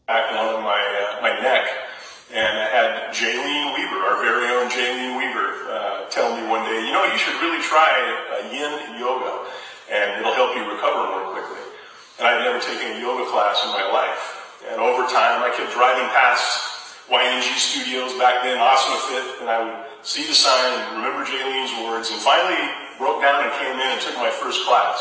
back along my neck, and I had Jaylene Weaver, our very own Jaylene Weaver, tell me one day, you should really try yin yoga, and it'll help you recover more quickly. And I'd never taken a yoga class in my life. And over time, I kept driving past YNG Studios, back then Asana Fit, and I would see the sign and remember Jaylene's words, and finally broke down and came in and took my first class.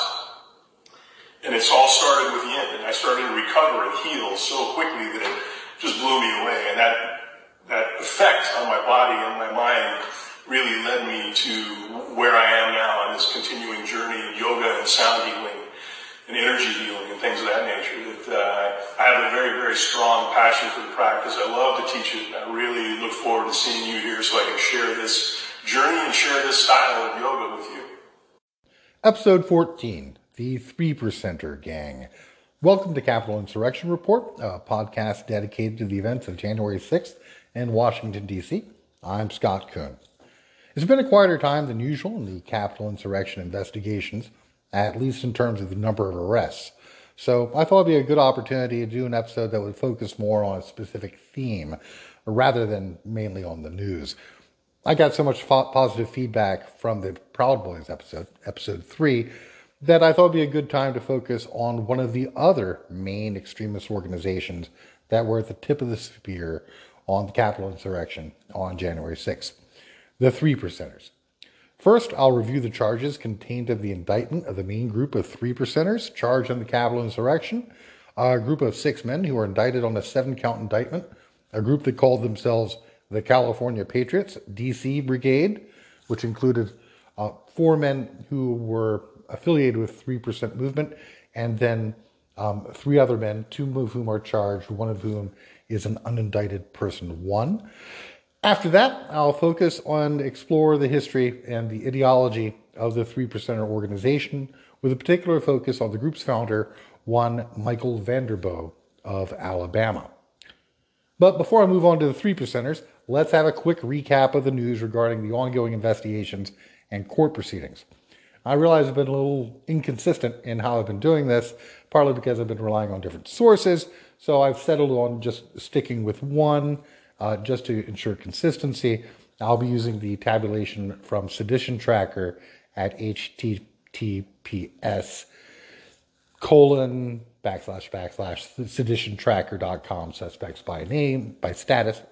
And it's all started with yin, and I started to recover and heal so quickly that it just blew me away. And that effect on my body and my mind really led me to where I am now on this continuing journey of yoga and sound healing and energy healing and things of that nature. That I have a very, very strong passion for the practice. I love to teach it. I really look forward to seeing you here so I can share this journey and share this style of yoga with you. Episode 14, The 3%er Gang. Welcome to Capitol Insurrection Report, a podcast dedicated to the events of January 6th in Washington, D.C. I'm Scott Kuhn. It's been a quieter time than usual in the Capitol Insurrection investigations, at least in terms of the number of arrests. So I thought it'd be a good opportunity to do an episode that would focus more on a specific theme, rather than mainly on the news. I got so much positive feedback from the Proud Boys episode 3, that I thought it'd be a good time to focus on one of the other main extremist organizations that were at the tip of the spear on the Capitol insurrection on January 6th, the 3%ers. First, I'll review the charges contained in the indictment of the main group of 3%ers charged in the Capitol insurrection, a group of 6 men who were indicted on a 7-count indictment, a group that called themselves the California Patriots DC Brigade, which included 4 men who were affiliated with 3% movement, and then 3 other men, 2 of whom are charged, one of whom is an unindicted person 1. After that, I'll focus on explore the history and the ideology of the 3%er organization, with a particular focus on the group's founder, one Michael Vanderboe of Alabama. But before I move on to the 3%ers, let's have a quick recap of the news regarding the ongoing investigations and court proceedings. I realize I've been a little inconsistent in how I've been doing this, partly because I've been relying on different sources, so I've settled on just sticking with one, just to ensure consistency. I'll be using the tabulation from Sedition Tracker at https://seditiontracker.com, suspects by name, by status,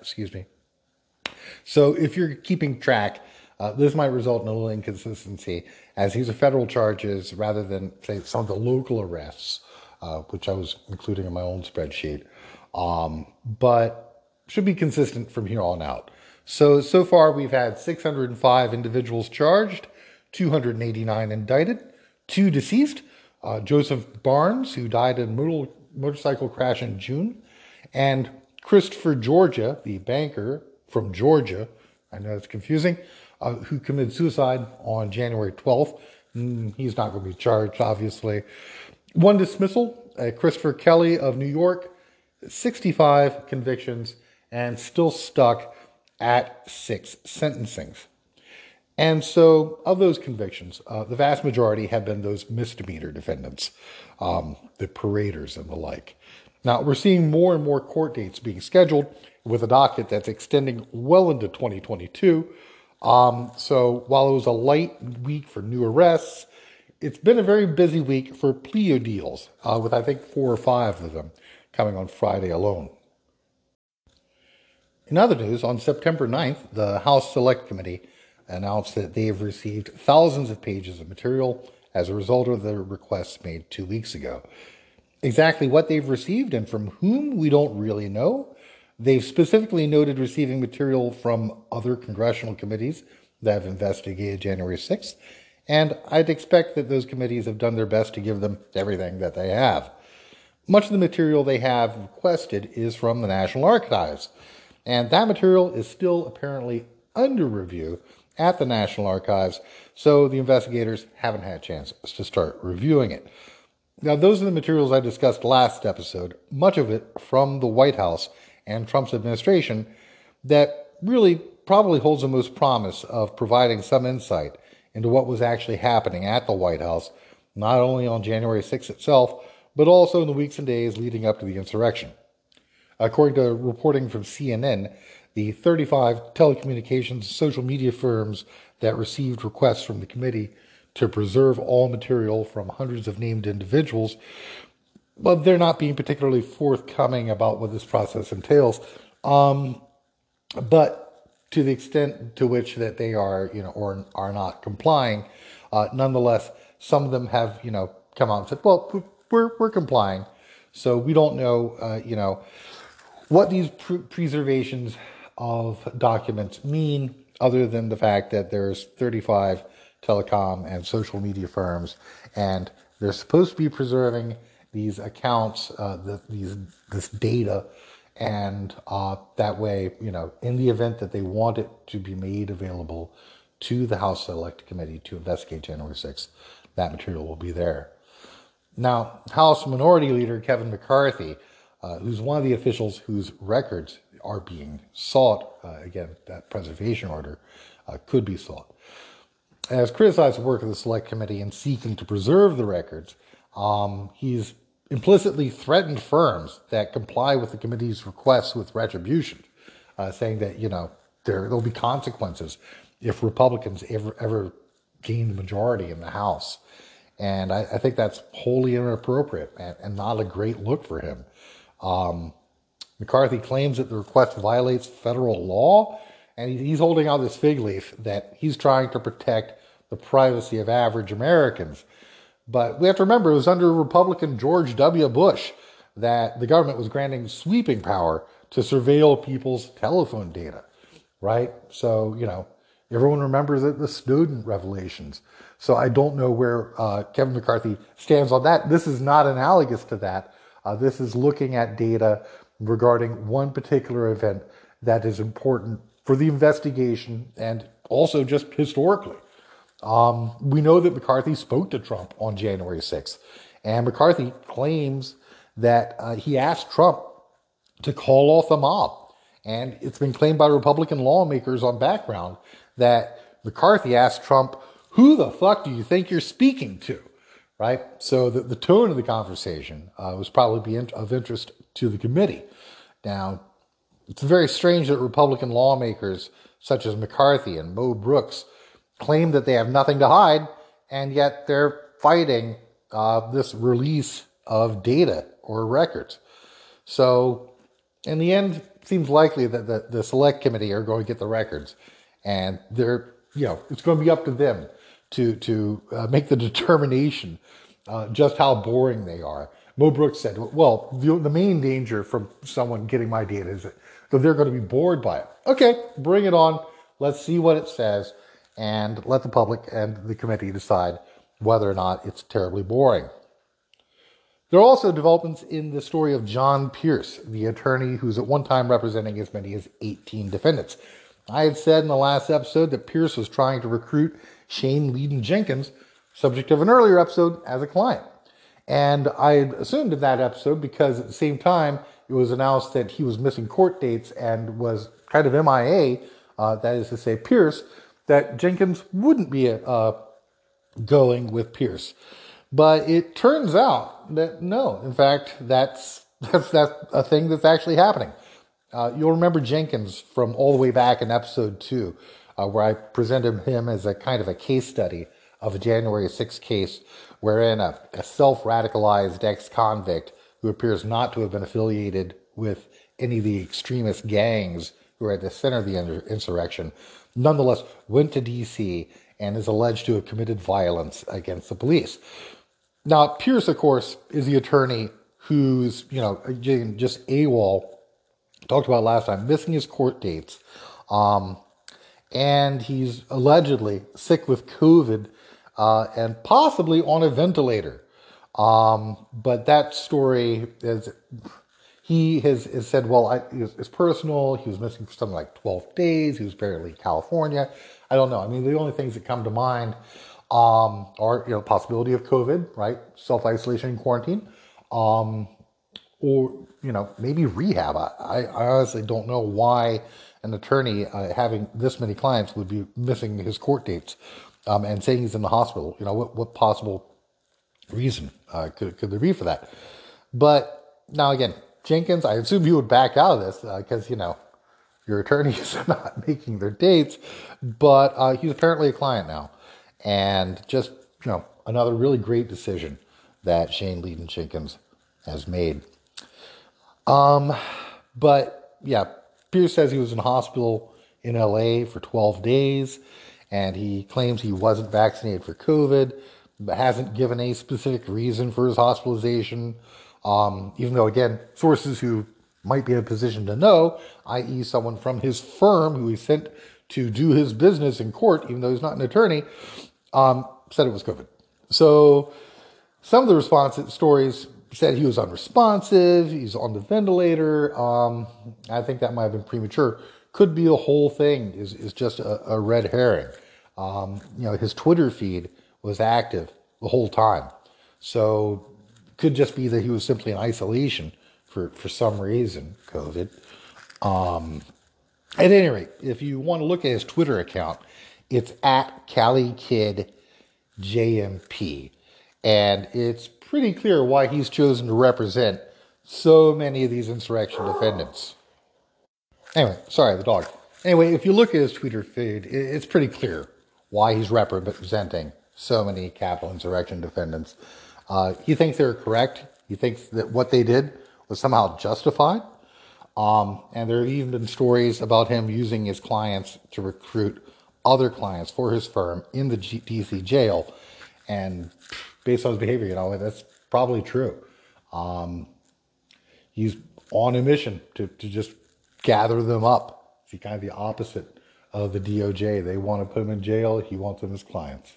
So if you're keeping track, this might result in a little inconsistency, as these are federal charges rather than, say, some of the local arrests, which I was including in my own spreadsheet. But should be consistent from here on out. So far we've had 605 individuals charged, 289 indicted, 2 deceased, Joseph Barnes, who died in a motorcycle crash in June, and Christopher Georgia, the banker from Georgia, I know it's confusing, who committed suicide on January 12th. He's not going to be charged, obviously. 1 dismissal, Christopher Kelly of New York, 65 convictions, and still stuck at 6 sentencings. And so, of those convictions, the vast majority have been those misdemeanor defendants, the paraders and the like. Now, we're seeing more and more court dates being scheduled with a docket that's extending well into 2022. So, while it was a light week for new arrests, it's been a very busy week for plea deals, with I think 4 or 5 of them coming on Friday alone. In other news, on September 9th, the House Select Committee announced that they have received thousands of pages of material as a result of the requests made 2 weeks ago. Exactly what they've received and from whom, we don't really know. They've specifically noted receiving material from other congressional committees that have investigated January 6th, and I'd expect that those committees have done their best to give them everything that they have. Much of the material they have requested is from the National Archives, and that material is still apparently under review at the National Archives, so the investigators haven't had a chance to start reviewing it. Now, those are the materials I discussed last episode, much of it from the White House and Trump's administration, that really probably holds the most promise of providing some insight into what was actually happening at the White House, not only on January 6th itself, but also in the weeks and days leading up to the insurrection. According to reporting from CNN, the 35 telecommunications social media firms that received requests from the committee to preserve all material from hundreds of named individuals, but they're not being particularly forthcoming about what this process entails. But to the extent to which that they are, or are not complying, nonetheless, some of them have, come out and said, well, we're complying. So we don't know, what these preservations of documents mean, other than the fact that there's 35 telecom and social media firms, and they're supposed to be preserving these accounts, this data, and that way, in the event that they want it to be made available to the House Select Committee to investigate January 6th, that material will be there. Now, House Minority Leader Kevin McCarthy, who's one of the officials whose records are being sought, again, that preservation order could be sought, has criticized the work of the Select Committee in seeking to preserve the records. He's implicitly threatened firms that comply with the committee's requests with retribution, saying that, there'll be consequences if Republicans ever gain the majority in the House. And I think that's wholly inappropriate and not a great look for him. McCarthy claims that the request violates federal law, and he's holding out this fig leaf that he's trying to protect the privacy of average Americans. But we have to remember, it was under Republican George W. Bush that the government was granting sweeping power to surveil people's telephone data, right? So, everyone remembers the Snowden revelations. So I don't know where Kevin McCarthy stands on that. This is not analogous to that. This is looking at data regarding one particular event that is important for the investigation and also just historically. We know that McCarthy spoke to Trump on January 6th, and McCarthy claims that he asked Trump to call off the mob. And it's been claimed by Republican lawmakers on background that McCarthy asked Trump, who the fuck do you think you're speaking to? Right? So the tone of the conversation was probably of interest to the committee. Now, it's very strange that Republican lawmakers such as McCarthy and Mo Brooks claim that they have nothing to hide, and yet they're fighting this release of data or records. So, in the end, it seems likely that the Select Committee are going to get the records, and it's going to be up to them to make the determination just how boring they are. Mo Brooks said, well, the main danger from someone getting my data is that they're going to be bored by it. Okay, bring it on. Let's see what it says, and let the public and the committee decide whether or not it's terribly boring. There are also developments in the story of John Pierce, the attorney who's at one time representing as many as 18 defendants. I had said in the last episode that Pierce was trying to recruit Shane Leedon Jenkins, subject of an earlier episode, as a client. And I had assumed in that episode, because at the same time it was announced that he was missing court dates and was kind of MIA, that is to say Pierce, that Jenkins wouldn't be going with Pierce. But it turns out that no, in fact, that's a thing that's actually happening. You'll remember Jenkins from all the way back in episode 2, where I presented him as a kind of a case study of a January 6th case wherein a self-radicalized ex-convict who appears not to have been affiliated with any of the extremist gangs who are at the center of the insurrection, nonetheless went to D.C. and is alleged to have committed violence against the police. Now, Pierce, of course, is the attorney who's, just AWOL, talked about last time, missing his court dates. And he's allegedly sick with COVID and possibly on a ventilator. But that story is, he has said, well, it's personal. He was missing for something like 12 days. He was apparently in California. I don't know. I mean, the only things that come to mind are, possibility of COVID, right? Self-isolation and quarantine. Or, maybe rehab. I honestly don't know why an attorney having this many clients would be missing his court dates and saying he's in the hospital. What possible reason could there be for that? But now again, Jenkins, I assume you would back out of this because, your attorneys are not making their dates, but he's apparently a client now. And just, another really great decision that Shane Leaton Jenkins has made. But yeah, Pierce says he was in hospital in LA for 12 days, and he claims he wasn't vaccinated for COVID, but hasn't given a specific reason for his hospitalization. Even though, again, sources who might be in a position to know, i.e., someone from his firm who he sent to do his business in court, even though he's not an attorney, said it was COVID. So some of the response stories said he was unresponsive, he's on the ventilator. I think that might have been premature. Could be the whole thing is just a red herring. His Twitter feed was active the whole time. So could just be that he was simply in isolation for some reason, COVID. At any rate, if you want to look at his Twitter account, it's at CaliKidJMP. And it's pretty clear why he's chosen to represent so many of these insurrection defendants. Anyway, sorry, the dog. Anyway, if you look at his Twitter feed, it's pretty clear why he's representing so many Capitol insurrection defendants. He thinks they're correct. He thinks that what they did was somehow justified. And there have even been stories about him using his clients to recruit other clients for his firm in the DC jail. And based on his behavior, that's probably true. He's on a mission to just gather them up. See, kind of the opposite of the DOJ. They want to put him in jail. He wants them as clients.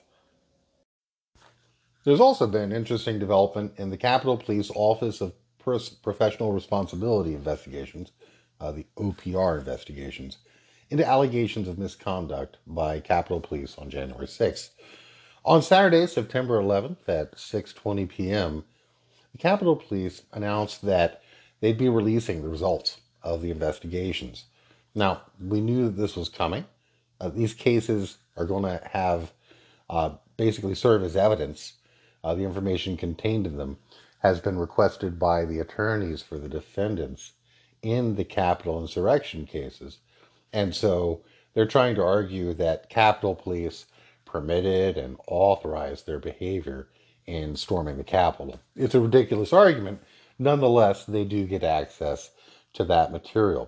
There's also been an interesting development in the Capitol Police Office of Professional Responsibility Investigations, the OPR investigations, into allegations of misconduct by Capitol Police on January 6th. On Saturday, September 11th at 6:20 p.m., the Capitol Police announced that they'd be releasing the results of the investigations. Now, we knew that this was coming. These cases are going to have basically serve as evidence. The information contained in them has been requested by the attorneys for the defendants in the Capitol insurrection cases. And so they're trying to argue that Capitol Police permitted and authorized their behavior in storming the Capitol. It's a ridiculous argument. Nonetheless, they do get access to that material.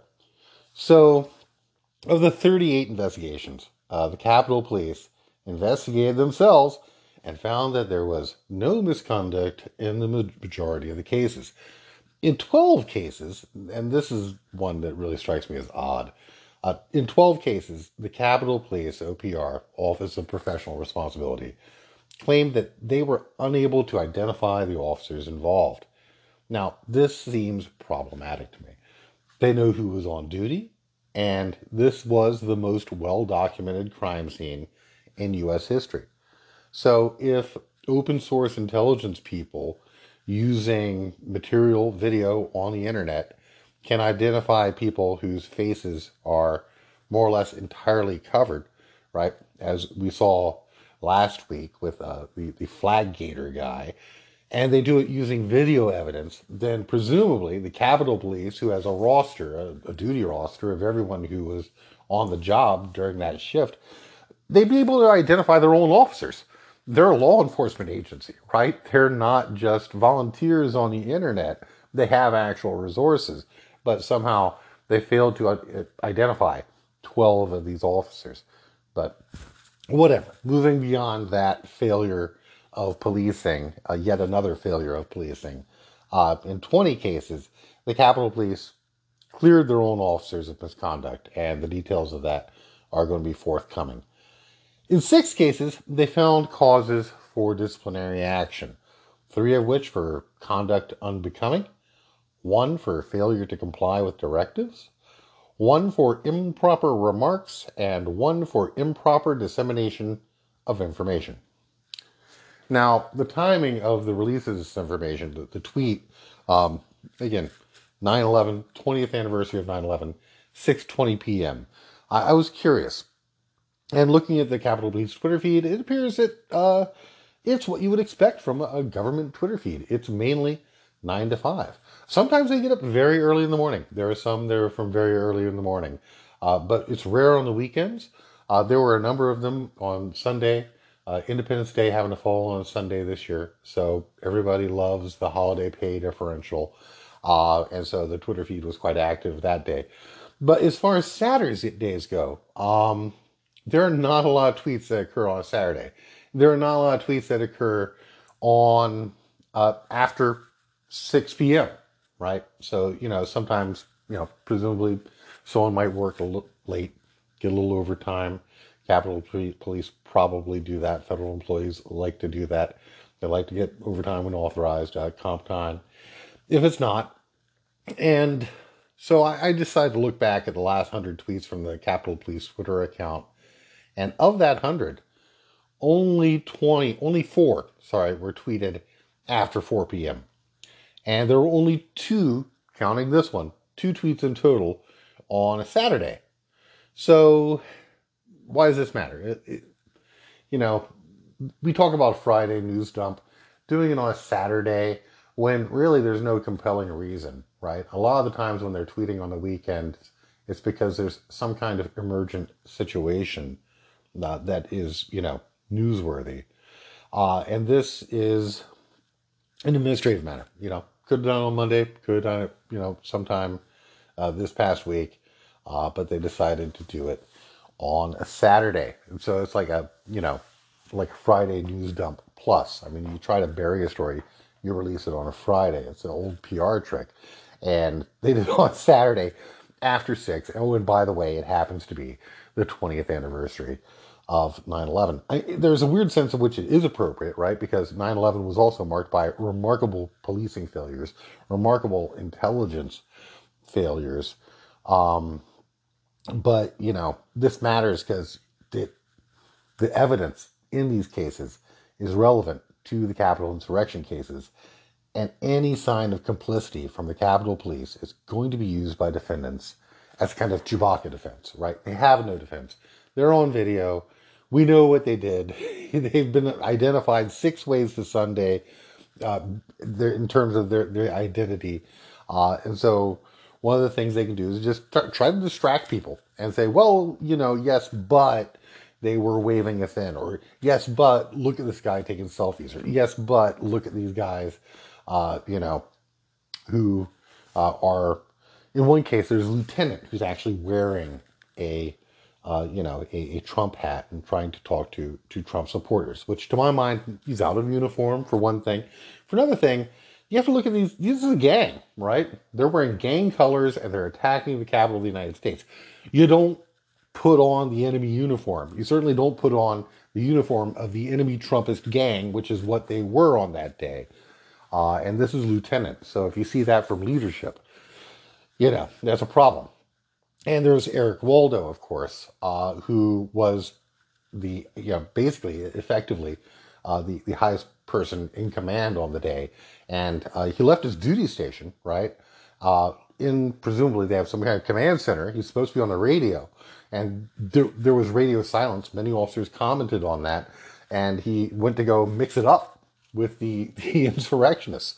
So, of the 38 investigations, the Capitol Police investigated themselves and found that there was no misconduct in the majority of the cases. In 12 cases, and this is one that really strikes me as odd, in 12 cases, the Capitol Police, OPR, Office of Professional Responsibility, claimed that they were unable to identify the officers involved. Now, this seems problematic to me. They know who was on duty, and this was the most well-documented crime scene in U.S. history. So if open source intelligence people using material video on the internet can identify people whose faces are more or less entirely covered, right? As we saw last week with the Flag Gator guy, and they do it using video evidence, then presumably the Capitol Police, who has a roster, a duty roster of everyone who was on the job during that shift, they'd be able to identify their own officers. They're a law enforcement agency, right? They're not just volunteers on the internet. They have actual resources, but somehow they failed to identify 12 of these officers. But whatever. Moving beyond that failure of policing, yet another failure of policing. In 20 cases, the Capitol Police cleared their own officers of misconduct, and the details of that are going to be forthcoming. In 6 cases, they found causes for disciplinary action, 3 of which for conduct unbecoming, 1 for failure to comply with directives, 1 for improper remarks, and 1 for improper dissemination of information. Now, the timing of the release of this information, the tweet, again, 9/11, 20th anniversary of 9/11, 6:20 p.m. I was curious. And looking at the Capitol Police Twitter feed, it appears that it's what you would expect from a government Twitter feed. It's mainly 9 to 5. Sometimes they get up very early in the morning. There are some that are from very early in the morning. But it's rare on the weekends. There were a number of them on Sunday. Independence Day having to fall on a Sunday this year. So everybody loves the holiday pay differential. And so the Twitter feed was quite active that day. But as far as Saturdays go, there are not a lot of tweets that occur on a Saturday. There are not a lot of tweets that occur on after 6 p.m., right? So, sometimes, presumably someone might work a little late, get a little overtime. Capitol Police probably do that. Federal employees like to do that. They like to get overtime when authorized, comp time. If it's not, and so I decided to look back at the last 100 tweets from the Capitol Police Twitter account. And of that 100, only 4, were tweeted after 4 p.m. And there were only 2, counting this one, 2 tweets in total on a Saturday. So why does this matter? We talk about Friday news dump, doing it on a Saturday when really there's no compelling reason, right? A lot of the times when they're tweeting on the weekend, it's because there's some kind of emergent situation that is, newsworthy. And this is an administrative matter, Could have done it on Monday, could have done it, sometime this past week, but they decided to do it on a Saturday. And so it's like a Friday news dump plus. I mean, you try to bury a story, you release it on a Friday. It's an old PR trick. And they did it on Saturday after 6. Oh, and by the way, it happens to be the 20th anniversary of 9/11. There's a weird sense in which it is appropriate, right? Because 9/11 was also marked by remarkable policing failures, remarkable intelligence failures. But, this matters because the evidence in these cases is relevant to the Capitol insurrection cases. And any sign of complicity from the Capitol Police is going to be used by defendants as kind of Chewbacca defense, right? They have no defense. They're on video. We know what they did. They've been identified 6 ways to Sunday in terms of their identity. And so one of the things they can do is just try to distract people and say, well, yes, but they were waving us in. Or, yes, but look at this guy taking selfies. Or, yes, but look at these guys, who are, in one case, there's a lieutenant who's actually wearing a Trump hat and trying to talk to Trump supporters, which to my mind, he's out of uniform for one thing. For another thing, you have to look at these. This is a gang, right? They're wearing gang colors and they're attacking the Capitol of the United States. You don't put on the enemy uniform. You certainly don't put on the uniform of the enemy Trumpist gang, which is what they were on that day. And this is lieutenant. So if you see that from leadership, that's a problem. And there's Eric Waldo, of course, who was basically, effectively, the highest person in command on the day. And he left his duty station, right? Presumably they have some kind of command center. He's supposed to be on the radio. And there was radio silence. Many officers commented on that. And he went to go mix it up with the insurrectionists.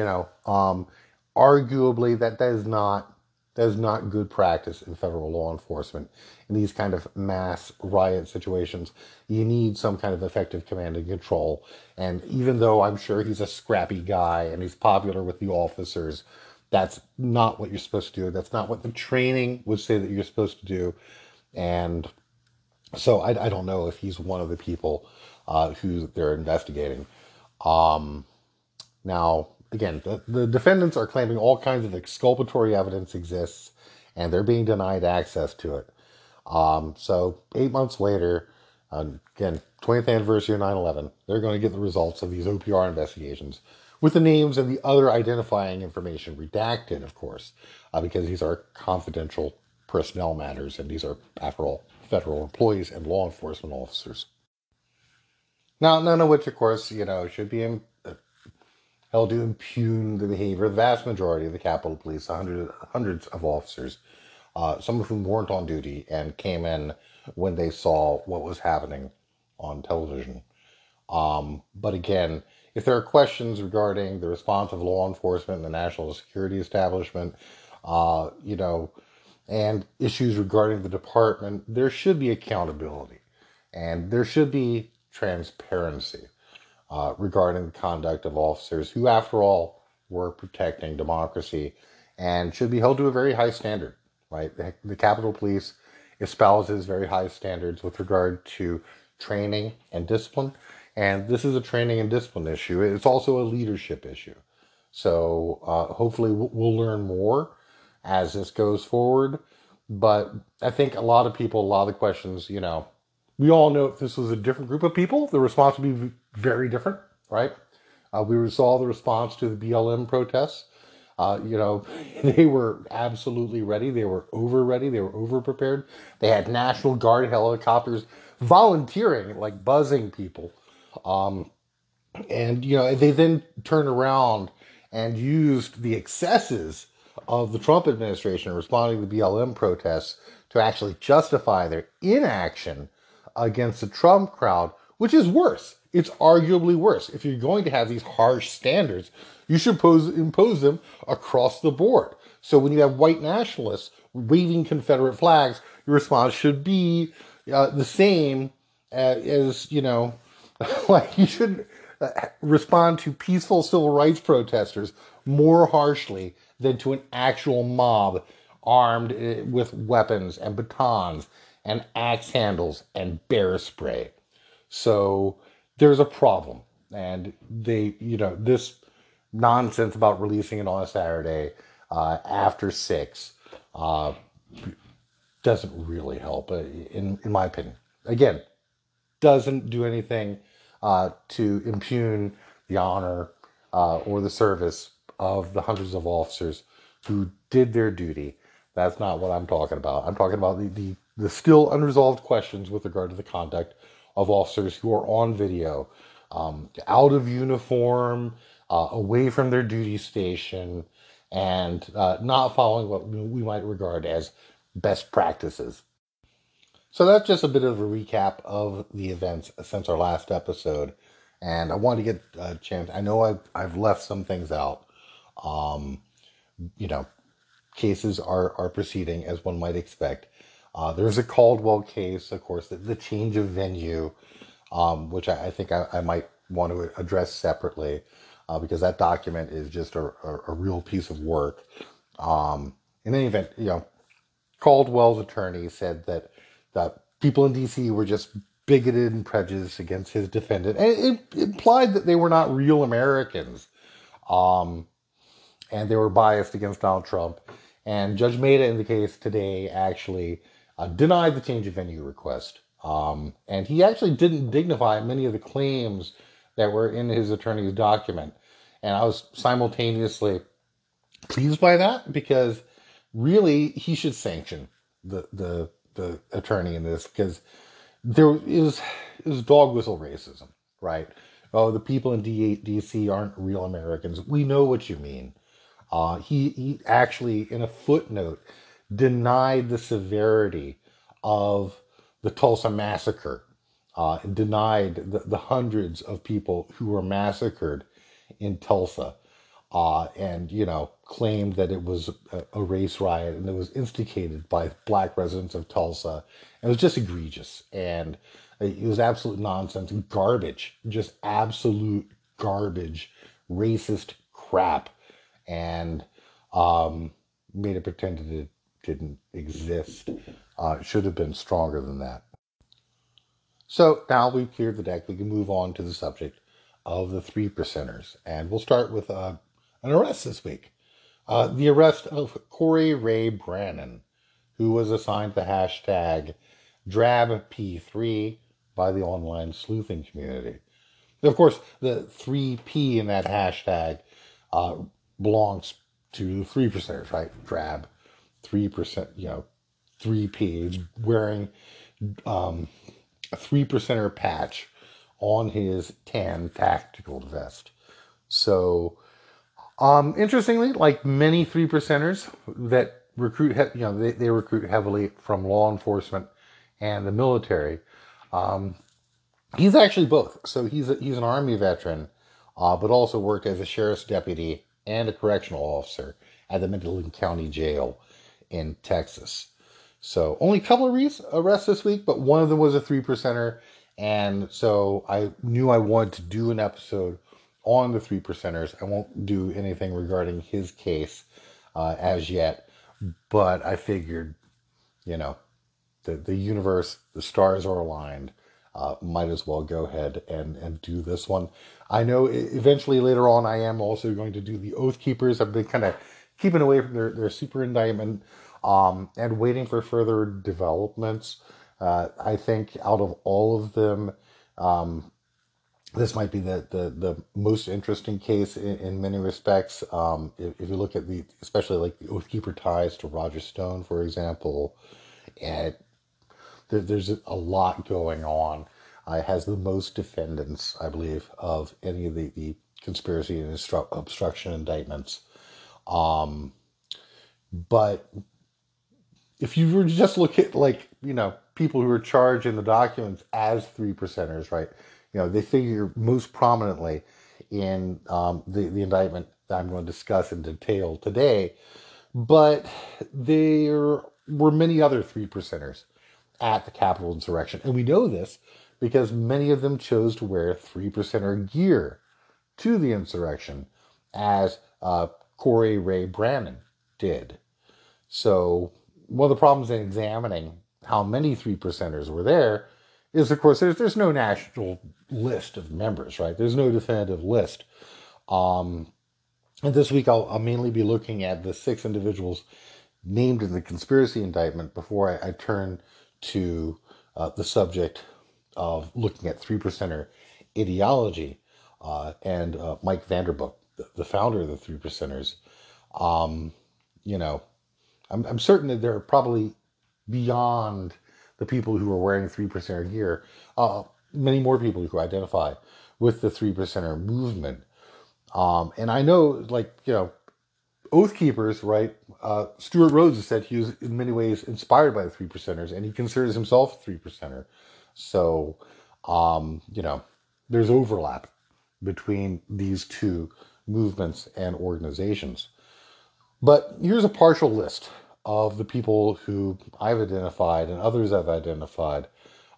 Arguably that is not good practice in federal law enforcement. In these kind of mass riot situations, you need some kind of effective command and control. And even though I'm sure he's a scrappy guy and he's popular with the officers, that's not what you're supposed to do. That's not what the training would say that you're supposed to do. And so I don't know if he's one of the people who they're investigating. Now, again, the defendants are claiming all kinds of exculpatory evidence exists, and they're being denied access to it. So 8 months later, again, 20th anniversary of 9/11, they're going to get the results of these OPR investigations with the names and the other identifying information redacted, of course, because these are confidential personnel matters, and these are, after all, federal employees and law enforcement officers. Now, none of which, of course, should be held to impugn the behavior of the vast majority of the Capitol Police, hundreds of officers, some of whom weren't on duty and came in when they saw what was happening on television. But again, if there are questions regarding the response of law enforcement and the national security establishment, you know, and issues regarding the department, there should be accountability and there should be transparency regarding the conduct of officers who, after all, were protecting democracy and should be held to a very high standard, right? The Capitol Police espouses very high standards with regard to training and discipline. And this is a training and discipline issue. It's also a leadership issue. So hopefully we'll learn more as this goes forward. But I think a lot of people, a lot of the questions, you know, we all know if this was a different group of people, the response would be very different, right? We saw the response to the BLM protests. You know, they were absolutely ready. They were over ready. They were over prepared. They had National Guard helicopters volunteering, like buzzing people. And, you know, they then turned around and used the excesses of the Trump administration responding to the BLM protests to actually justify their inaction against the Trump crowd, which is worse. It's arguably worse. If you're going to have these harsh standards, you should impose them across the board. So when you have white nationalists waving Confederate flags, your response should be the same as, you know, like you should respond to peaceful civil rights protesters more harshly than to an actual mob armed with weapons and batons and axe handles and bear spray. So there's a problem. And they, you know, this nonsense about releasing it on a Saturday after 6 doesn't really help, in my opinion. Again, doesn't do anything to impugn the honor or the service of the hundreds of officers who did their duty. That's not what I'm talking about. I'm talking about the still unresolved questions with regard to the conduct of officers who are on video, out of uniform, away from their duty station, and not following what we might regard as best practices. So that's just a bit of a recap of the events since our last episode. And I wanted to get a chance. I know I've left some things out. You know, cases are proceeding as one might expect. There's a Caldwell case, of course, the change of venue, which I think I might want to address separately because that document is just a real piece of work. In any event, you know, Caldwell's attorney said that people in D.C. were just bigoted and prejudiced against his defendant, and it implied that they were not real Americans, and they were biased against Donald Trump. And Judge Maida in the case today actually denied the change of venue request, and he actually didn't dignify many of the claims that were in his attorney's document. And I was simultaneously pleased by that because really he should sanction the attorney in this, because there is dog whistle racism, right? Oh, the people in DC aren't real Americans. We know what you mean. He actually, in a footnote, denied the severity of the Tulsa massacre, denied the hundreds of people who were massacred in Tulsa, and, you know, claimed that it was a race riot and it was instigated by black residents of Tulsa. It was just egregious, and it was absolute nonsense, garbage, just absolute garbage, racist crap, and made it pretend that it didn't exist. It should have been stronger than that. So now we've cleared the deck, we can move on to the subject of the 3%ers. And we'll start with an arrest this week. The arrest of Corey Ray Brannon, who was assigned the hashtag DrabP3 by the online sleuthing community. Of course, the 3P in that hashtag belongs to 3%ers, right? Drab, 3%, you know, 3P. He's wearing a 3%er patch on his tan tactical vest. So, interestingly, like many 3%ers that recruit, you know, they recruit heavily from law enforcement and the military. He's actually both. So he's an Army veteran, but also worked as a sheriff's deputy and a correctional officer at the Midland County Jail in Texas. So only a couple of arrests this week, but one of them was a three percenter. And so I knew I wanted to do an episode on the three percenters. I won't do anything regarding his case as yet, but I figured, you know, the universe, the stars are aligned. Might as well go ahead and do this one. I know eventually later on I am also going to do the Oath Keepers. I've been kind of keeping away from their super indictment and waiting for further developments. I think out of all of them, this might be the most interesting case in many respects. If you look at especially like the Oath Keeper ties to Roger Stone, for example, and there's a lot going on. It has the most defendants, I believe, of any of the conspiracy and obstruction indictments. But if you were to just look at, like, people who are charged in the documents as three percenters, right? They figure most prominently in the indictment that I'm going to discuss in detail today. But there were many other three percenters at the Capitol insurrection. And we know this because many of them chose to wear three percenter gear to the insurrection, as Corey Ray Brannon did. So one of the problems in examining how many three percenters were there is, of course, there's no national list of members, right? There's no definitive list. And this week I'll mainly be looking at the 6 individuals named in the conspiracy indictment before I turn to the subject of looking at three percenter ideology and Mike Vanderbook, the founder of the three percenters. I'm certain that there are probably beyond the people who are wearing three percenter gear, many more people who identify with the three percenter movement. And I know, Oath Keepers, right? Stuart Rhodes has said he was in many ways inspired by the three percenters, and he considers himself a three percenter. So, there's overlap between these two movements and organizations. But here's a partial list of the people who I've identified and others I've identified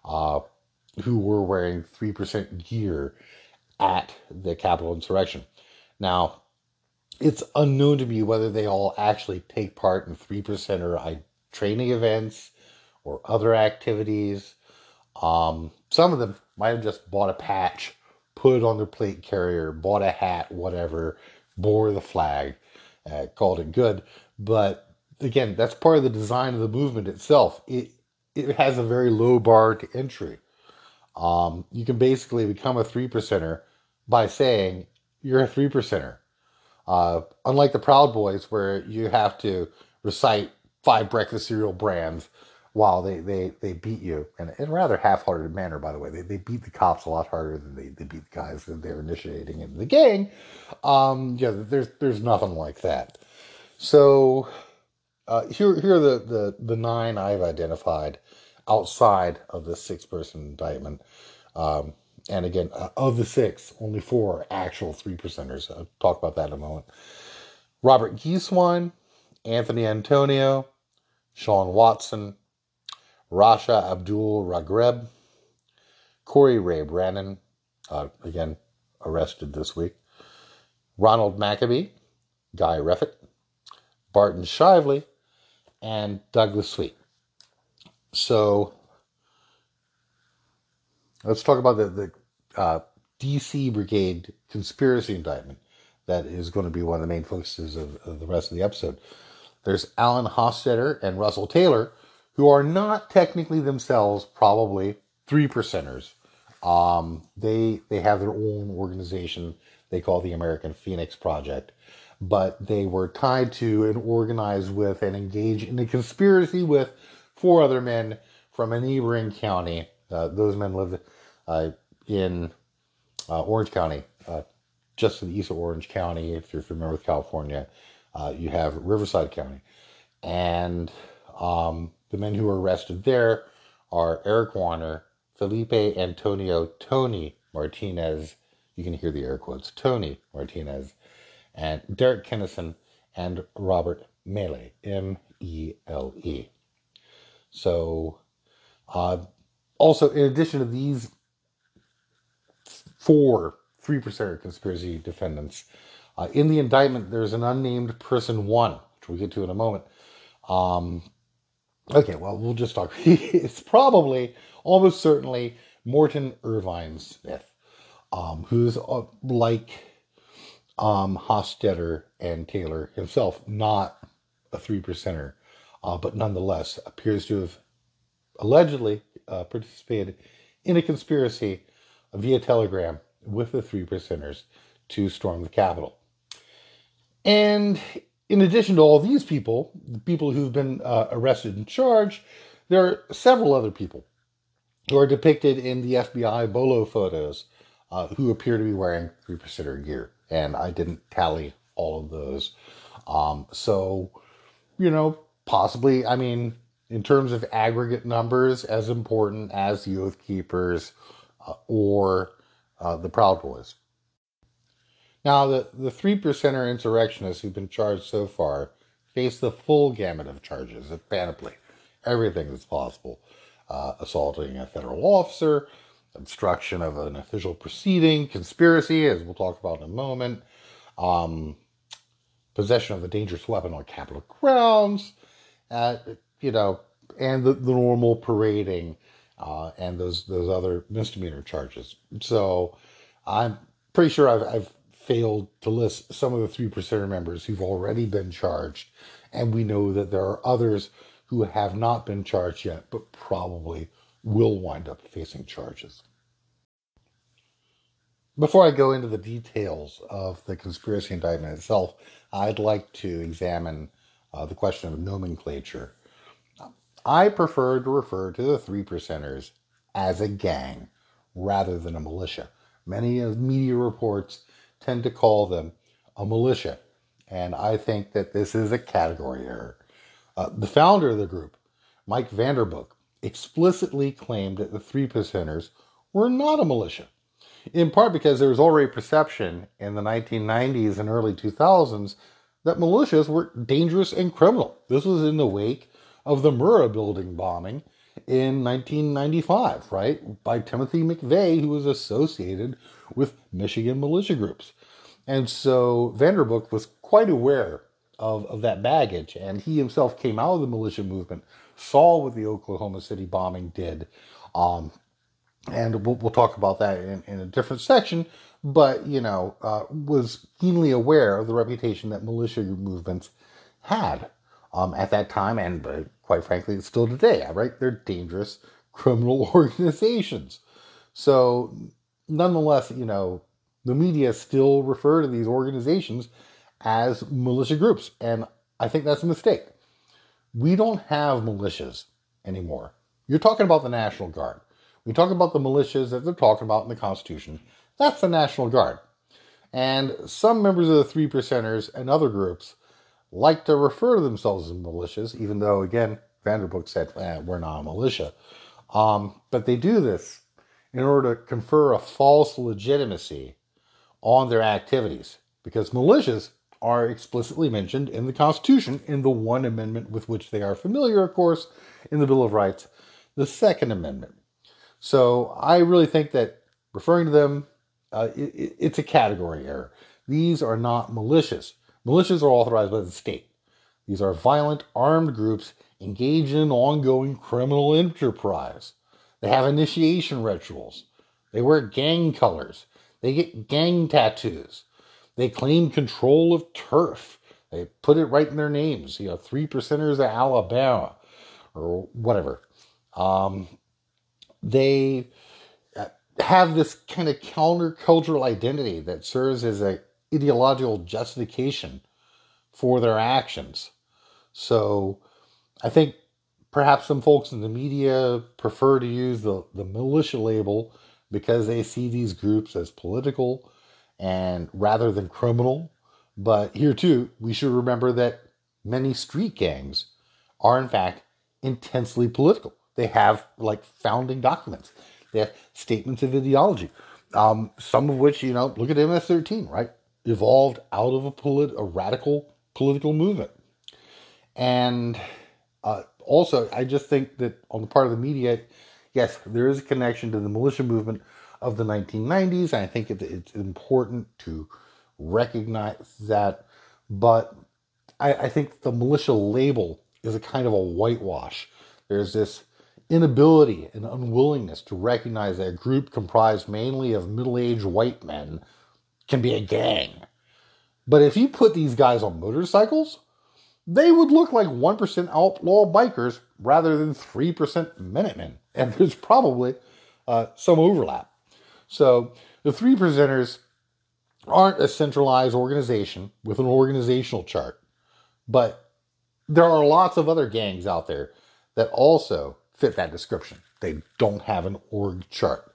who were wearing 3% gear at the Capitol insurrection. Now, it's unknown to me whether they all actually take part in 3% training events or other activities. Some of them might have just bought a patch, put it on their plate carrier, bought a hat, whatever, bore the flag, called it good. But again, that's part of the design of the movement itself. It has a very low bar to entry. You can basically become a 3%er by saying you're a 3%er. Unlike the Proud Boys, where you have to recite 5 breakfast cereal brands while they beat you, in a rather half-hearted manner, by the way. They beat the cops a lot harder than they beat the guys that they're initiating into the gang. There's nothing like that. So here are the 9 I've identified outside of the 6-person indictment. And again, of the 6, only 4 are actual 3%ers. I'll talk about that in a moment. Robert Gieswine, Anthony Antonio, Sean Watson, Rasha Abdul Ragreb, Corey Ray Brannon, again, arrested this week, Ronald Maccabee, Guy Reffitt, Barton Shively, and Douglas Sweet. So let's talk about the DC Brigade conspiracy indictment. That is going to be one of the main focuses of the rest of the episode. There's Alan Hostetter and Russell Taylor, who are not technically themselves probably 3%ers. They have their own organization they call the American Phoenix Project, but they were tied to and organized with and engaged in a conspiracy with 4 other men from a neighboring county. Those men lived in Orange County, just to the east of Orange County. If you're familiar with California, you have Riverside County. And the men who were arrested there are Eric Warner, Felipe Antonio Tony Martinez you can hear the air quotes, Tony Martinez, and Derek Kennison, and Robert Mele, M-E-L-E. So, also, in addition to these 4 3% conspiracy defendants, in the indictment, there's an unnamed person 1, which we'll get to in a moment. Okay, well, we'll just talk. It's probably, almost certainly, Morton Irvine Smith, who's like Hofstadter and Taylor himself, not a 3%er, but nonetheless appears to have allegedly participated in a conspiracy via telegram with the 3%ers to storm the Capitol. And in addition to all these people, the people who've been arrested and charged, there are several other people who are depicted in the FBI Bolo photos who appear to be wearing 3%er gear. And I didn't tally all of those. So, possibly, in terms of aggregate numbers, as important as the Oath Keepers or the Proud Boys. Now, the 3%er insurrectionists who've been charged so far face the full gamut of charges, a panoply, everything that's possible. Assaulting a federal officer, obstruction of an official proceeding, conspiracy, as we'll talk about in a moment, possession of a dangerous weapon on Capitol grounds, and the normal parading and those other misdemeanor charges. So I'm pretty sure I've failed to list some of the 3%er members who've already been charged, and we know that there are others who have not been charged yet, but probably will wind up facing charges. Before I go into the details of the conspiracy indictment itself, I'd like to examine the question of nomenclature. I prefer to refer to the 3%ers as a gang rather than a militia. Many of media reports tend to call them a militia, and I think that this is a category error. The founder of the group, Mike Vanderbook, explicitly claimed that the 3%ers were not a militia, in part because there was already perception in the 1990s and early 2000s that militias were dangerous and criminal. This was in the wake of the Murrah building bombing in 1995, right, by Timothy McVeigh, who was associated with Michigan militia groups. And so Vanderbook was quite aware of that baggage, and he himself came out of the militia movement, saw what the Oklahoma City bombing did, and we'll talk about that in a different section, but, was keenly aware of the reputation that militia movements had at that time, and quite frankly, still today, right? They're dangerous criminal organizations. So, nonetheless, the media still refer to these organizations as militia groups, and I think that's a mistake. We don't have militias anymore. You're talking about the National Guard. We talk about the militias that they're talking about in the Constitution. That's the National Guard. And some members of the 3%ers and other groups like to refer to themselves as militias, even though, again, Vanderbook said, we're not a militia. But they do this in order to confer a false legitimacy on their activities, because militias are explicitly mentioned in the Constitution in the one amendment with which they are familiar, of course, in the Bill of Rights, the Second Amendment. So I really think that referring to them, it's a category error. These are not militias. Militias are authorized by the state. These are violent, armed groups engaged in ongoing criminal enterprise. They have initiation rituals. They wear gang colors. They get gang tattoos. They claim control of turf. They put it right in their names. 3%ers of Alabama or whatever. They have this kind of countercultural identity that serves as an ideological justification for their actions. So I think perhaps some folks in the media prefer to use the militia label because they see these groups as political and rather than criminal. But here too, we should remember that many street gangs are in fact intensely political. They have founding documents. They have statements of ideology. Some of which, look at MS-13, right? Evolved out of a radical political movement. And also, I just think that on the part of the media, yes, there is a connection to the militia movement of the 1990s. And I think it's important to recognize that. But I think the militia label is a kind of a whitewash. There's this inability and unwillingness to recognize that a group comprised mainly of middle-aged white men can be a gang. But if you put these guys on motorcycles, they would look like 1% outlaw bikers rather than 3% Minutemen. And there's probably some overlap. So the Three Percenters aren't a centralized organization with an organizational chart. But there are lots of other gangs out there that also fit that description. They don't have an org chart.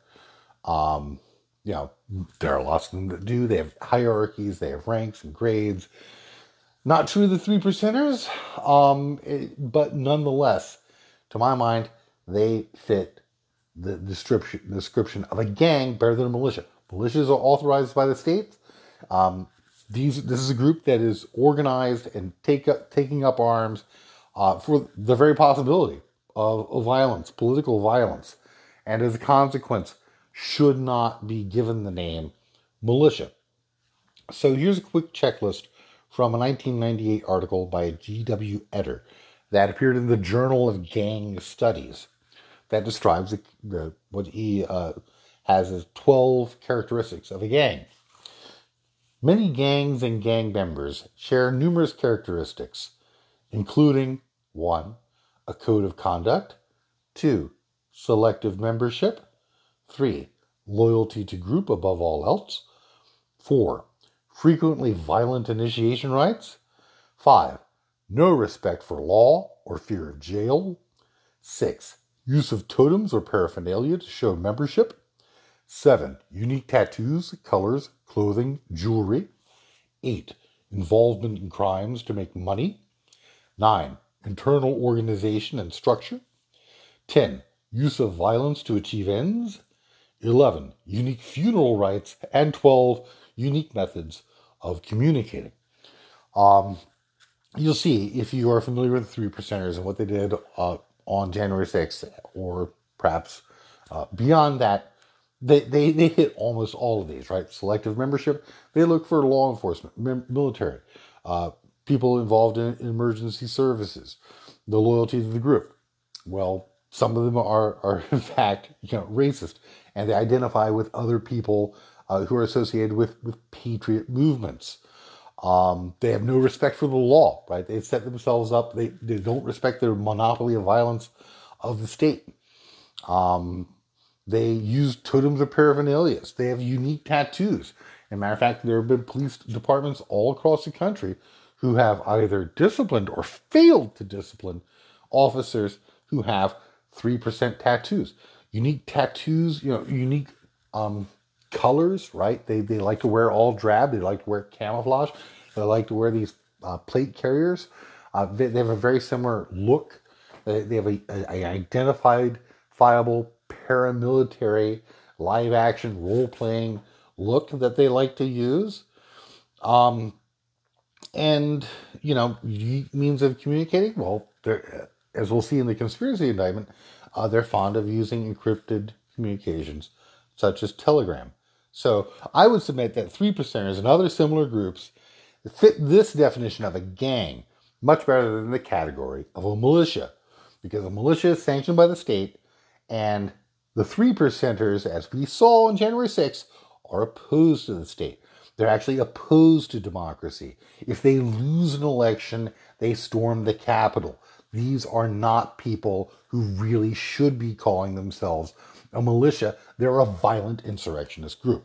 There are lots of them that do. They have hierarchies, they have ranks and grades. Not true of the Three Percenters, but nonetheless, to my mind, they fit the description of a gang better than a militia. Militias are authorized by the states. This is a group that is organized and taking up arms for the very possibility of violence, political violence, and as a consequence, should not be given the name militia. So here's a quick checklist from a 1998 article by G.W. Etter that appeared in the Journal of Gang Studies that describes what he has as 12 characteristics of a gang. Many gangs and gang members share numerous characteristics, including 1. A code of conduct, 2. Selective membership, 3. Loyalty to group above all else, 4. Frequently violent initiation rites, 5. No respect for law or fear of jail, 6. Use of totems or paraphernalia to show membership, 7. Unique tattoos, colors, clothing, jewelry, 8. Involvement in crimes to make money, 9. Internal organization and structure, 10. Use of violence to achieve ends, 11. Unique funeral rites, and 12. Unique methods of communicating. You'll see, if you are familiar with the Three Percenters and what they did on January 6th, or perhaps beyond that, they hit almost all of these, right? Selective membership, they look for law enforcement, military, people involved in emergency services, the loyalty to the group. Well, some of them are in fact, racist, and they identify with other people who are associated with patriot movements. They have no respect for the law, right? They set themselves up. They don't respect the monopoly of violence of the state. They use totems or paraphernalia. They have unique tattoos. As a matter of fact, there have been police departments all across the country who have either disciplined or failed to discipline officers who have 3% tattoos. Unique tattoos, unique colors, right? They like to wear all drab. They like to wear camouflage. They like to wear these plate carriers. They have a very similar look. They have an identifiable paramilitary live action role playing look that they like to use. And means of communicating, well, as we'll see in the conspiracy indictment, they're fond of using encrypted communications such as Telegram. So I would submit that Three Percenters and other similar groups fit this definition of a gang much better than the category of a militia, because a militia is sanctioned by the state, and the Three Percenters, as we saw on January 6th, are opposed to the state. They're actually opposed to democracy. If they lose an election, they storm the Capitol. These are not people who really should be calling themselves a militia. They're a violent insurrectionist group.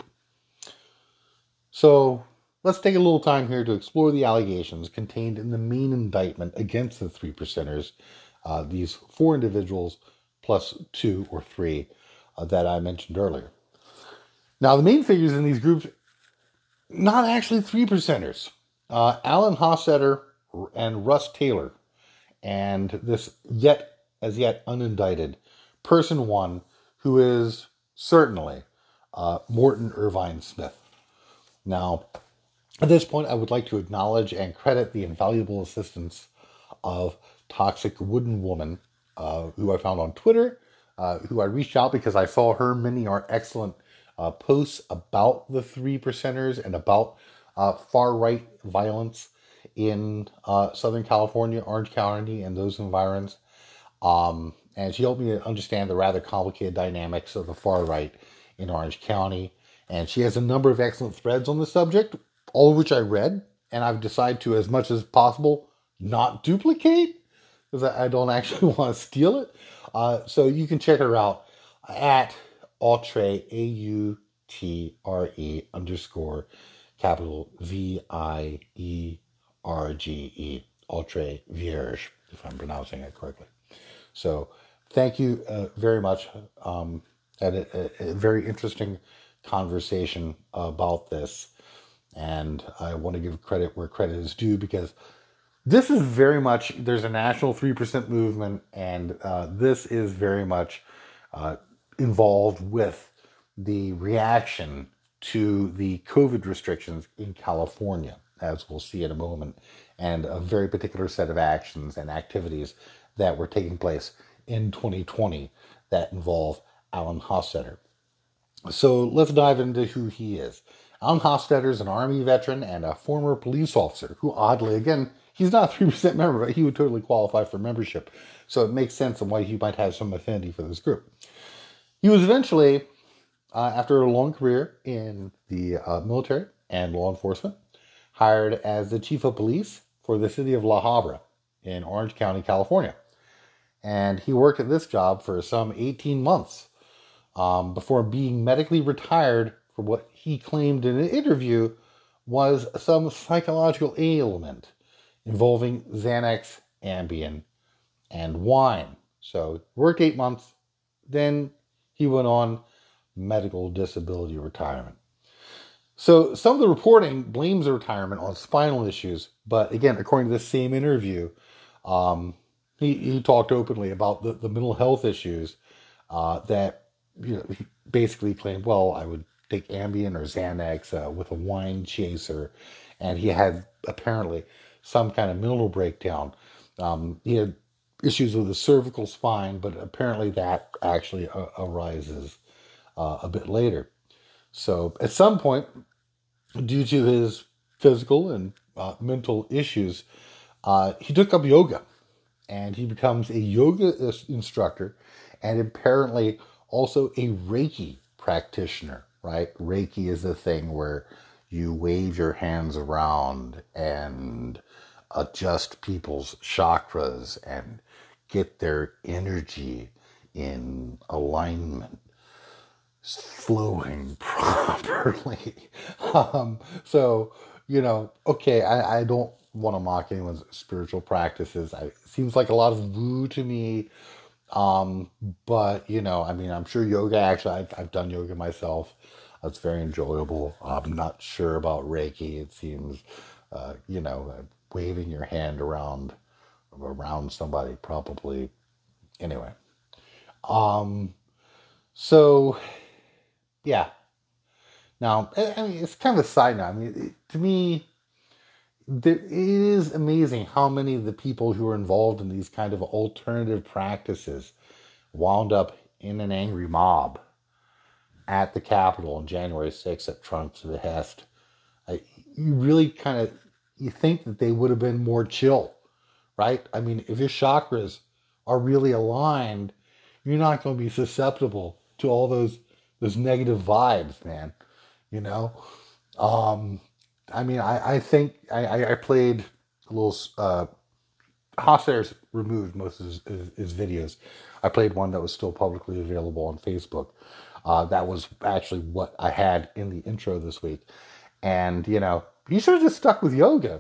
So let's take a little time here to explore the allegations contained in the main indictment against the Three Percenters, these 4 individuals plus 2 or 3 that I mentioned earlier. Now, the main figures in these groups, not actually Three Percenters. Alan Hossetter and Russ Taylor, and this as yet unindicted person 1, who is certainly Morton Irvine Smith. Now, at this point, I would like to acknowledge and credit the invaluable assistance of Toxic Wooden Woman, who I found on Twitter, who I reached out because I saw her many are excellent posts about the Three Percenters and about far-right violence in Southern California, Orange County, and those environs. And she helped me to understand the rather complicated dynamics of the far right in Orange County. And she has a number of excellent threads on the subject, all of which I read. And I've decided to, as much as possible, not duplicate, because I don't actually want to steal it. So you can check her out at Autre, AUTRE _ capital VIERGE, Autre Vierge, if I'm pronouncing it correctly. So thank you very much. Had a very interesting conversation about this. And I want to give credit where credit is due, because this is very much, there's a national 3% movement, and this is very much involved with the reaction to the COVID restrictions in California, as we'll see in a moment, and a very particular set of actions and activities that were taking place in 2020 that involve Alan Hostetter. So let's dive into who he is. Alan Hostetter is an Army veteran and a former police officer who, oddly, again, he's not a 3% member, but he would totally qualify for membership. So it makes sense on why he might have some affinity for this group. He was eventually, after a long career in the military and law enforcement, hired as the chief of police for the city of La Habra in Orange County, California. And he worked at this job for some 18 months before being medically retired for what he claimed in an interview was some psychological ailment involving Xanax, Ambien, and wine. So worked 8 months, then he went on medical disability retirement. So some of the reporting blames the retirement on spinal issues, but again, according to this same interview, he talked openly about the mental health issues that, he basically claimed, well, I would take Ambien or Xanax with a wine chaser, and he had apparently some kind of mental breakdown. He had issues with the cervical spine, but apparently that actually arises a bit later. So at some point, due to his physical and mental issues, he took up yoga, and he becomes a yoga instructor and apparently also a Reiki practitioner, right? Reiki is the thing where you wave your hands around and adjust people's chakras and get their energy in alignment, flowing properly. So, okay, I don't want to mock anyone's spiritual practices. It seems like a lot of woo to me. But, I'm sure yoga, actually, I've done yoga myself. It's very enjoyable. I'm not sure about Reiki. It seems, waving your hand around somebody, probably. Anyway. So, yeah. Now, it's kind of a side note. To me, it is amazing how many of the people who are involved in these kind of alternative practices wound up in an angry mob at the Capitol on January 6th at Trump's behest. You really you think that they would have been more chill, right? If your chakras are really aligned, you're not going to be susceptible to all those negative vibes, man. I think I played a little. Hostetter's removed most of his videos. I played one that was still publicly available on Facebook. That was actually what I had in the intro this week. And, you should have just stuck with yoga.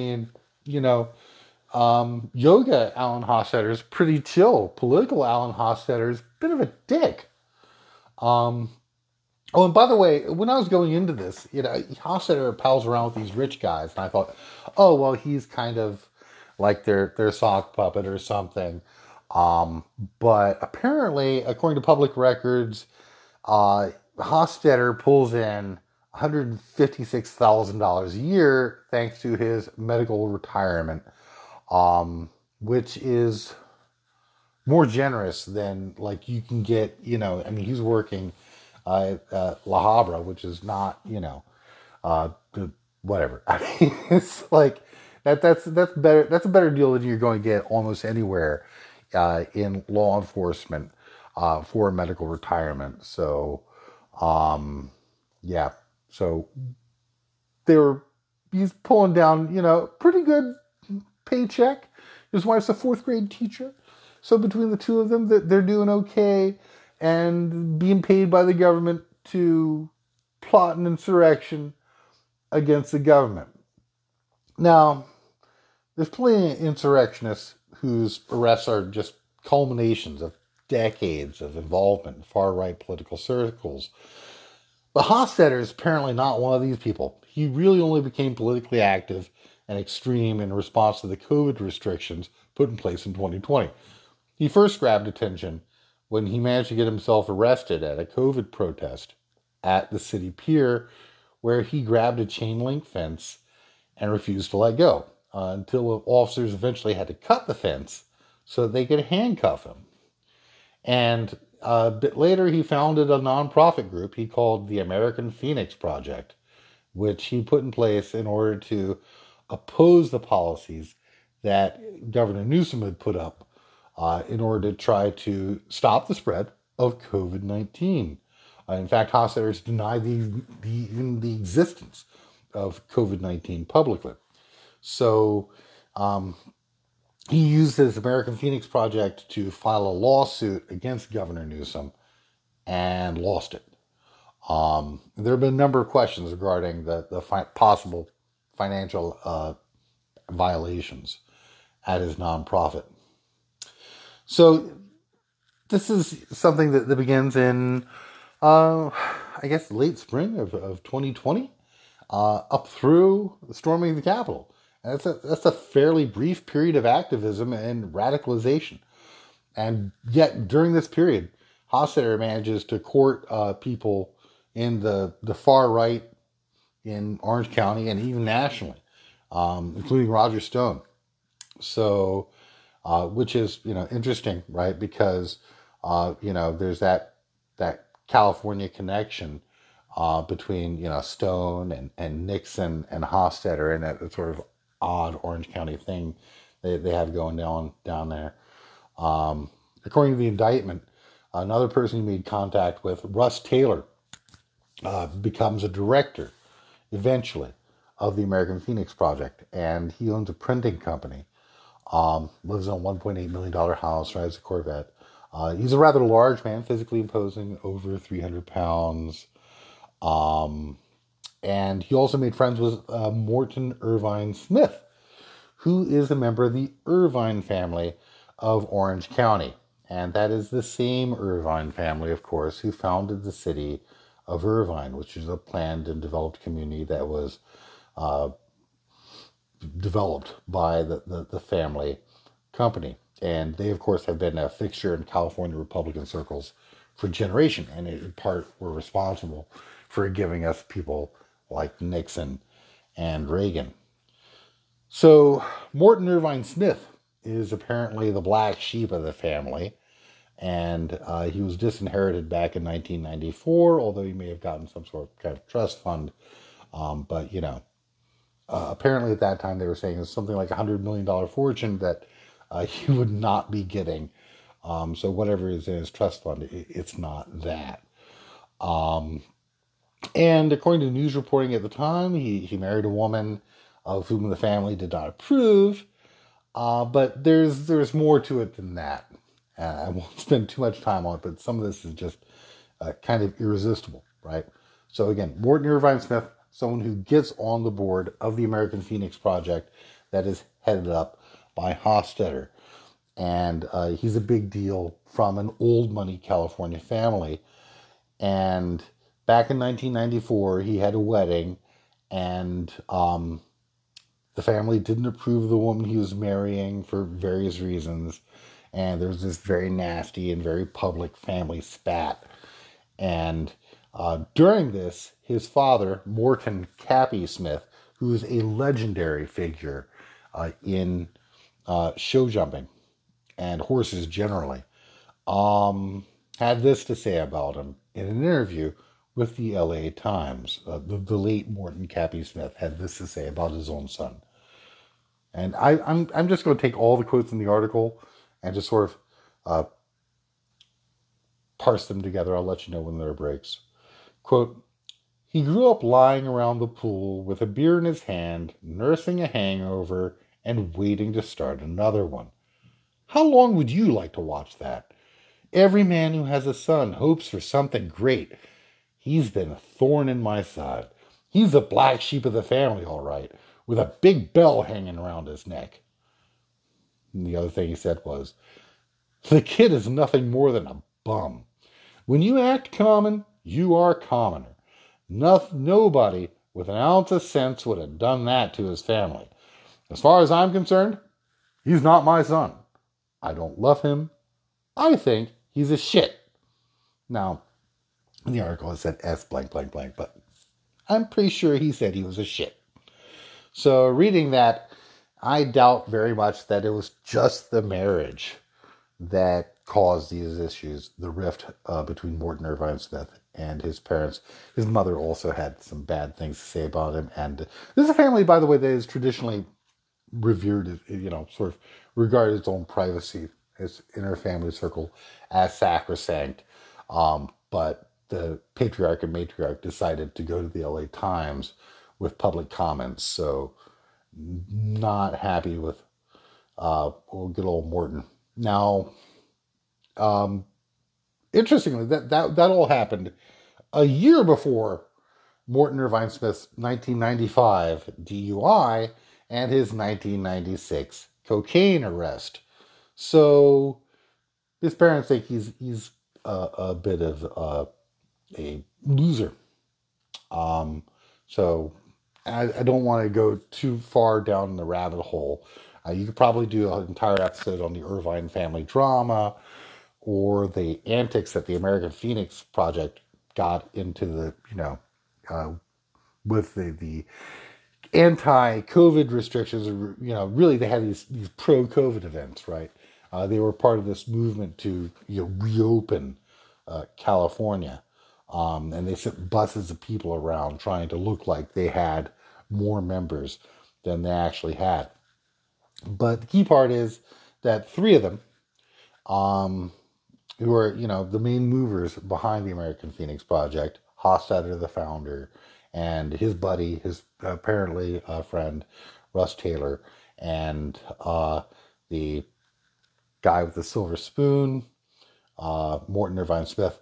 Yoga Alan Hostetter is pretty chill. Political Alan Hostetter is a bit of a dick. Oh, and by the way, when I was going into this, Hostetter pals around with these rich guys, and I thought, oh, well, he's kind of like their sock puppet or something. But apparently, according to public records, Hofstadter pulls in $156,000 a year thanks to his medical retirement, which is more generous than like you can get. I mean, he's working at La Habra, which is not, uh, whatever. I mean, it's like that's better. That's a better deal than you're going to get almost anywhere in law enforcement for medical retirement. So, yeah. So he's pulling down, pretty good paycheck. His wife's a fourth grade teacher. So between the two of them, they're doing okay and being paid by the government to plot an insurrection against the government. Now, there's plenty of insurrectionists whose arrests are just culminations of decades of involvement in far-right political circles. But Hofstadter is apparently not one of these people. He really only became politically active and extreme in response to the COVID restrictions put in place in 2020. He first grabbed attention when he managed to get himself arrested at a COVID protest at the city pier, where he grabbed a chain link fence and refused to let go until officers eventually had to cut the fence so that they could handcuff him. And a bit later, he founded a nonprofit group he called the American Phoenix Project, which he put in place in order to oppose the policies that Governor Newsom had put up in order to try to stop the spread of COVID-19. In fact, Hofstadter has denied the existence of COVID-19 publicly. So he used his American Phoenix Project to file a lawsuit against Governor Newsom and lost it. There have been a number of questions regarding the possible financial violations at his nonprofit. So this is something that begins in, I guess, late spring of 2020, up through the storming of the Capitol. And that's a fairly brief period of activism and radicalization. And yet, during this period, Hofstadter manages to court people in the far right in Orange County and even nationally, including Roger Stone. So, which is, interesting, right? Because, there's that California connection between, Stone and Nixon and Hofstadter, and that sort of odd Orange County thing they have going down there. According to the indictment, another person he made contact with, Russ Taylor, becomes a director eventually of the American Phoenix Project, and he owns a printing company. Lives in a $1.8 million house, drives a Corvette. He's a rather large man, physically imposing, over 300 pounds. And he also made friends with Morton Irvine Smith, who is a member of the Irvine family of Orange County. And that is the same Irvine family, of course, who founded the city of Irvine, which is a planned and developed community that was developed by the family company. And they, of course, have been a fixture in California Republican circles for generations, and in part were responsible for giving us people like Nixon and Reagan. So Morton Irvine Smith is apparently the black sheep of the family, and he was disinherited back in 1994, although he may have gotten some sort of kind of trust fund. But, apparently at that time they were saying it was something like $100 million fortune that he would not be getting. So whatever is in his trust fund, it's not that. And according to news reporting at the time, he married a woman of whom the family did not approve. But there's more to it than that. I won't spend too much time on it, but some of this is just kind of irresistible, right? So again, Morton Irvine Smith, someone who gets on the board of the American Phoenix Project that is headed up by Hofstadter. And he's a big deal from an old money California family. And back in 1994, he had a wedding, and the family didn't approve of the woman he was marrying for various reasons. And there was this very nasty and very public family spat. And During this, his father, Morton Cappy Smith, who is a legendary figure in show jumping and horses generally, had this to say about him in an interview with the LA Times. The late Morton Cappy Smith had this to say about his own son. And I'm just going to take all the quotes in the article and just sort of parse them together. I'll let you know when there are breaks. Quote, he grew up lying around the pool with a beer in his hand, nursing a hangover, and waiting to start another one. How long would you like to watch that? Every man who has a son hopes for something great. He's been a thorn in my side. He's the black sheep of the family, all right, with a big bell hanging around his neck. And the other thing he said was, the kid is nothing more than a bum. When you act common, you are commoner. Nobody with an ounce of sense would have done that to his family. As far as I'm concerned, he's not my son. I don't love him. I think he's a shit. Now, in the article it said S blank blank blank, but I'm pretty sure he said he was a shit. So reading that, I doubt very much that it was just the marriage that caused these issues, the rift between Morton Irvine Smith and his parents. His mother also had some bad things to say about him. And this is a family, by the way, that is traditionally revered, sort of regarded its own privacy, its inner family circle, as sacrosanct. But the patriarch and matriarch decided to go to the LA Times with public comments. So not happy with good old Morton. Now, interestingly, that all happened a year before Morton Irvine Smith's 1995 DUI and his 1996 cocaine arrest. So his parents think he's a bit of a loser. So I don't want to go too far down the rabbit hole. You could probably do an entire episode on the Irvine family drama or the antics that the American Phoenix Project got into with the anti-COVID restrictions. Really they had these pro-COVID events, right? They were part of this movement to reopen California. And they sent buses of people around trying to look like they had more members than they actually had. But the key part is that three of them, who are, the main movers behind the American Phoenix Project, Hofstadter, the founder, and his buddy, his apparently friend, Russ Taylor, and the guy with the silver spoon, Morton Irvine Smith,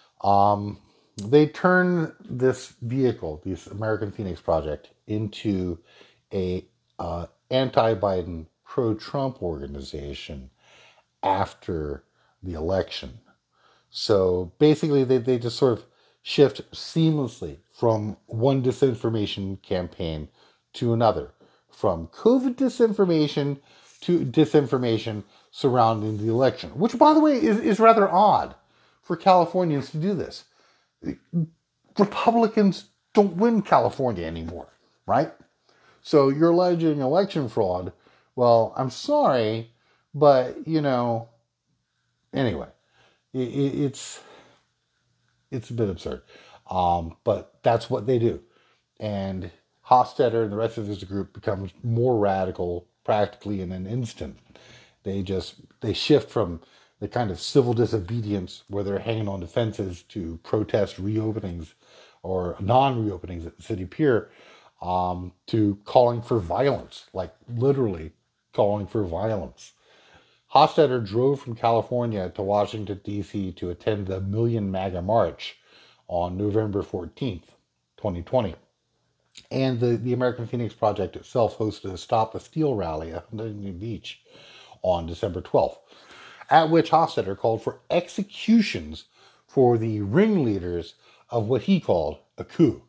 they turn this vehicle, this American Phoenix Project, into a anti-Biden, pro-Trump organization after the election. So basically, they just sort of shift seamlessly from one disinformation campaign to another, from COVID disinformation to disinformation surrounding the election, which, by the way, is rather odd for Californians to do this. Republicans don't win California anymore, right? So you're alleging election fraud. Well, I'm sorry, but, anyway, it's a bit absurd. But that's what they do. And Hofstadter and the rest of his group becomes more radical practically in an instant. They shift from the kind of civil disobedience where they're hanging on defenses to protest reopenings or non-reopenings at the city pier, to calling for violence, like literally calling for violence. Hofstadter drove from California to Washington, D.C. to attend the Million MAGA March on November 14th, 2020. And the American Phoenix Project itself hosted a Stop the Steal rally at Huntington Beach on December 12th, at which Hofstadter called for executions for the ringleaders of what he called a coup.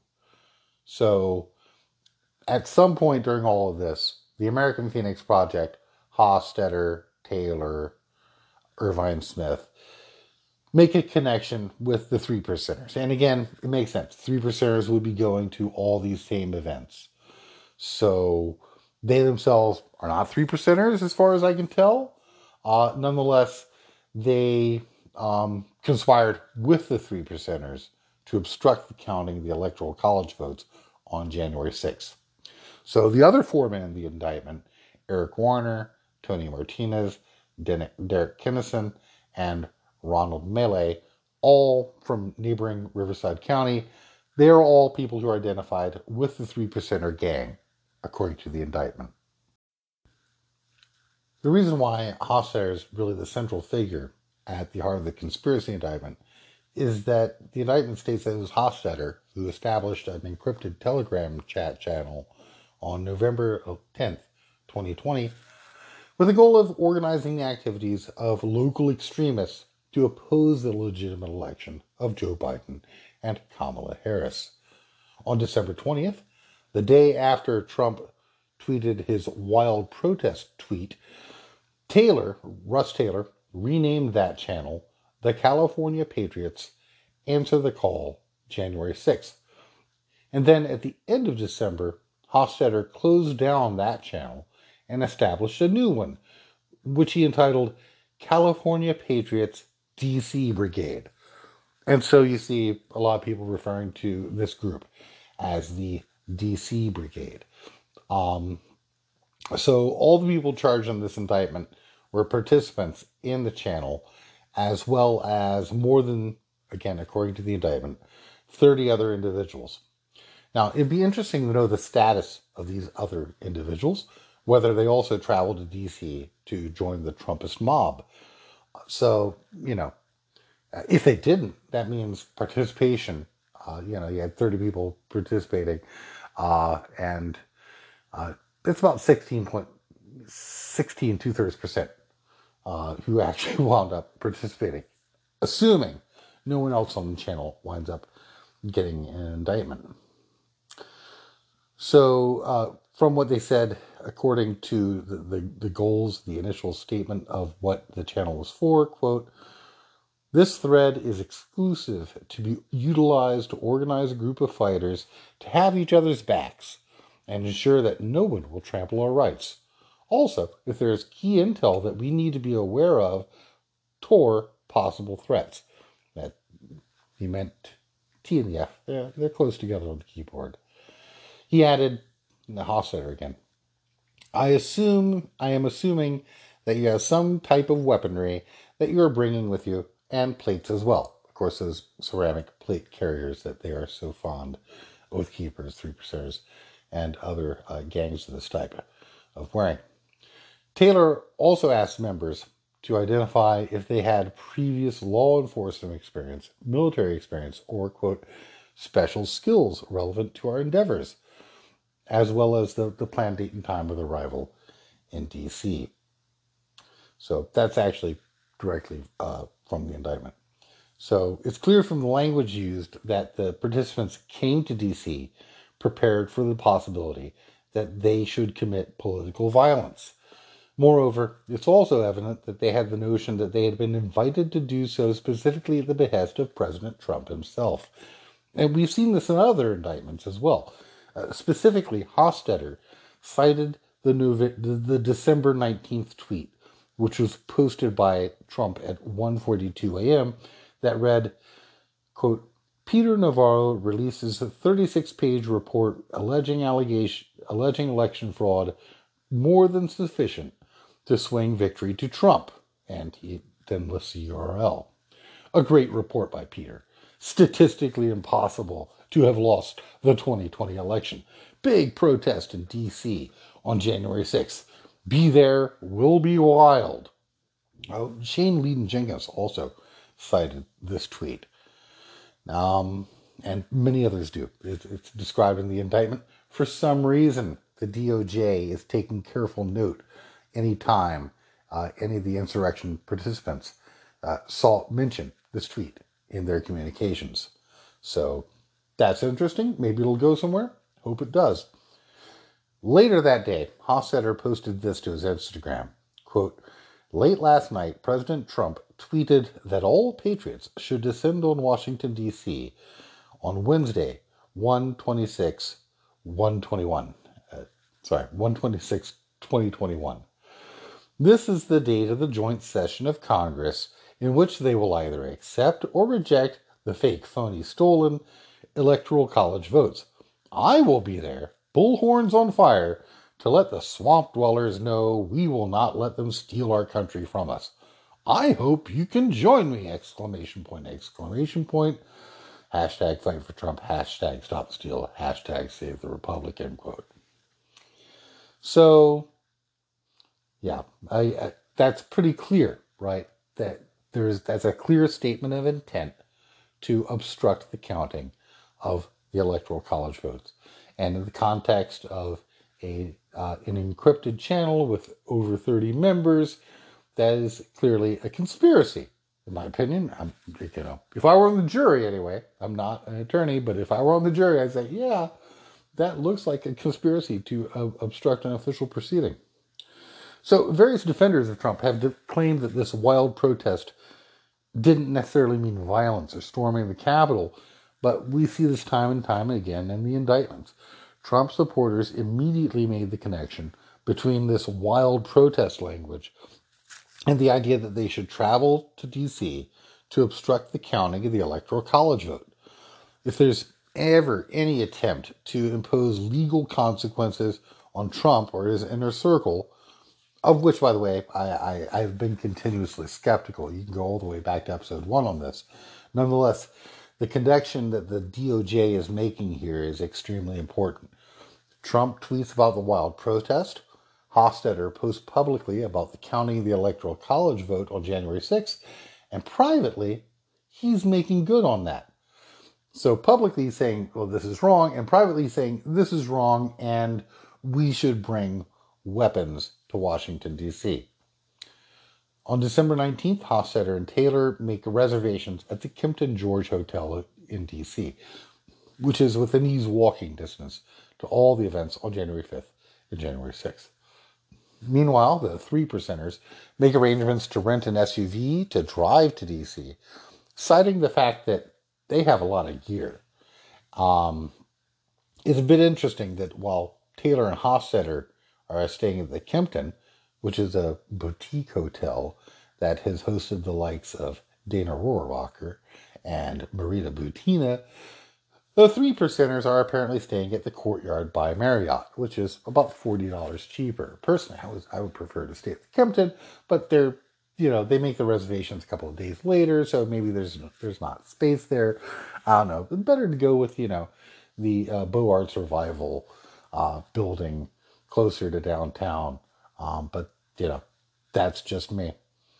So, at some point during all of this, the American Phoenix Project, Hofstadter, Taylor, Irvine Smith, make a connection with the three percenters. And again, it makes sense. Three percenters would be going to all these same events. So they themselves are not three percenters as far as I can tell. Nonetheless, they conspired with the three percenters to obstruct the counting of the Electoral College votes on January 6th. So the other four men in the indictment, Eric Warner, Tony Martinez, Derek Kinnison, and Ronald Melee, all from neighboring Riverside County, they are all people who are identified with the three percenter gang, according to the indictment. The reason why Hofstadter is really the central figure at the heart of the conspiracy indictment is that the indictment states that it was Hofstadter who established an encrypted Telegram chat channel on November 10th, 2020, with the goal of organizing the activities of local extremists to oppose the legitimate election of Joe Biden and Kamala Harris. On December 20th, the day after Trump tweeted his wild protest tweet, Russ Taylor, renamed that channel the California Patriots Answer the Call January 6th. And then at the end of December, Hofstadter closed down that channel and established a new one, which he entitled California Patriots DC Brigade. And so you see a lot of people referring to this group as the DC Brigade. So all the people charged in this indictment were participants in the channel, as well as more than, again, according to the indictment, 30 other individuals. Now, it'd be interesting to know the status of these other individuals, whether they also traveled to D.C. to join the Trumpist mob. So, if they didn't, that means participation. You had 30 people participating, and it's about 16 2/3% who actually wound up participating, assuming no one else on the channel winds up getting an indictment. So, from what they said, according to the goals, the initial statement of what the channel was for, quote, "This thread is exclusive to be utilized to organize a group of fighters to have each other's backs and ensure that no one will trample our rights. Also, if there is key intel that we need to be aware of, toward possible threats." That he meant T and the F. They're close together on the keyboard. He added, the Hofstadter again, I am assuming that you have some type of weaponry that you are bringing with you, and plates as well. Of course, those ceramic plate carriers that they are so fond, Oath Keepers, Three Percenters, and other gangs of this type of wearing. Taylor also asked members to identify if they had previous law enforcement experience, military experience, or, quote, special skills relevant to our endeavors, as well as the planned date and time of arrival in D.C. So that's actually directly from the indictment. So it's clear from the language used that the participants came to D.C. prepared for the possibility that they should commit political violence. Moreover, it's also evident that they had the notion that they had been invited to do so specifically at the behest of President Trump himself. And we've seen this in other indictments as well. Specifically, Hofstadter cited the December 19th tweet, which was posted by Trump at 1:42 a.m., that read, quote, "Peter Navarro releases a 36-page report alleging election fraud more than sufficient to swing victory to Trump." And he then lists the URL. A great report by Peter. Statistically impossible to have lost the 2020 election. Big protest in D.C. on January 6th. Be there, will be wild. Shane Leedon Jenkins also cited this tweet. And many others do. It's described in the indictment. For some reason, the DOJ is taking careful note anytime any of the insurrection participants mention this tweet in their communications. So that's interesting. Maybe it'll go somewhere. Hope it does. Later that day, Hofstadter posted this to his Instagram. Quote, Late last night, President Trump tweeted that all patriots should descend on Washington, D.C. on Wednesday, 126, 121. 126, 2021. This is the date of the joint session of Congress in which they will either accept or reject the fake, phony, stolen electoral college votes. I will be there, bullhorns on fire, to let the swamp dwellers know we will not let them steal our country from us. I hope you can join me! Exclamation point, exclamation point. Hashtag fight for Trump, hashtag stop the steal, hashtag save the Republic, end quote. So, yeah, that's pretty clear, right? That's a clear statement of intent to obstruct the counting of the electoral college votes. And in the context of an encrypted channel with over 30 members, that is clearly a conspiracy, in my opinion. If I were on the jury anyway, I'm not an attorney, but if I were on the jury, I'd say, yeah, that looks like a conspiracy to obstruct an official proceeding. So various defenders of Trump have claimed that this wild protest didn't necessarily mean violence or storming the Capitol, but we see this time and time again in the indictments. Trump supporters immediately made the connection between this wild protest language and the idea that they should travel to D.C. to obstruct the counting of the Electoral College vote. If there's ever any attempt to impose legal consequences on Trump or his inner circle, of which, by the way, I've been continuously skeptical. You can go all the way back to episode 1 on this. Nonetheless, the connection that the DOJ is making here is extremely important. Trump tweets about the wild protest. Hofstadter posts publicly about the counting of the Electoral College vote on January 6th. And privately, he's making good on that. So publicly he's saying, well, this is wrong. And privately he's saying, this is wrong and we should bring weapons to Washington, D.C. On December 19th, Hofstadter and Taylor make reservations at the Kimpton George Hotel in D.C., which is within easy walking distance to all the events on January 5th and January 6th. Meanwhile, the 3%ers make arrangements to rent an SUV to drive to D.C., citing the fact that they have a lot of gear. It's a bit interesting that while Taylor and Hofstadter are staying at the Kimpton, which is a boutique hotel that has hosted the likes of Dana Rohrabacher and Marita Butina, the 3%ers are apparently staying at the Courtyard by Marriott, which is about $40 cheaper. Personally, I would prefer to stay at the Kimpton, but they make the reservations a couple of days later, so maybe there's not space there. I don't know. But better to go with, the Beaux Arts Revival building closer to downtown. But that's just me.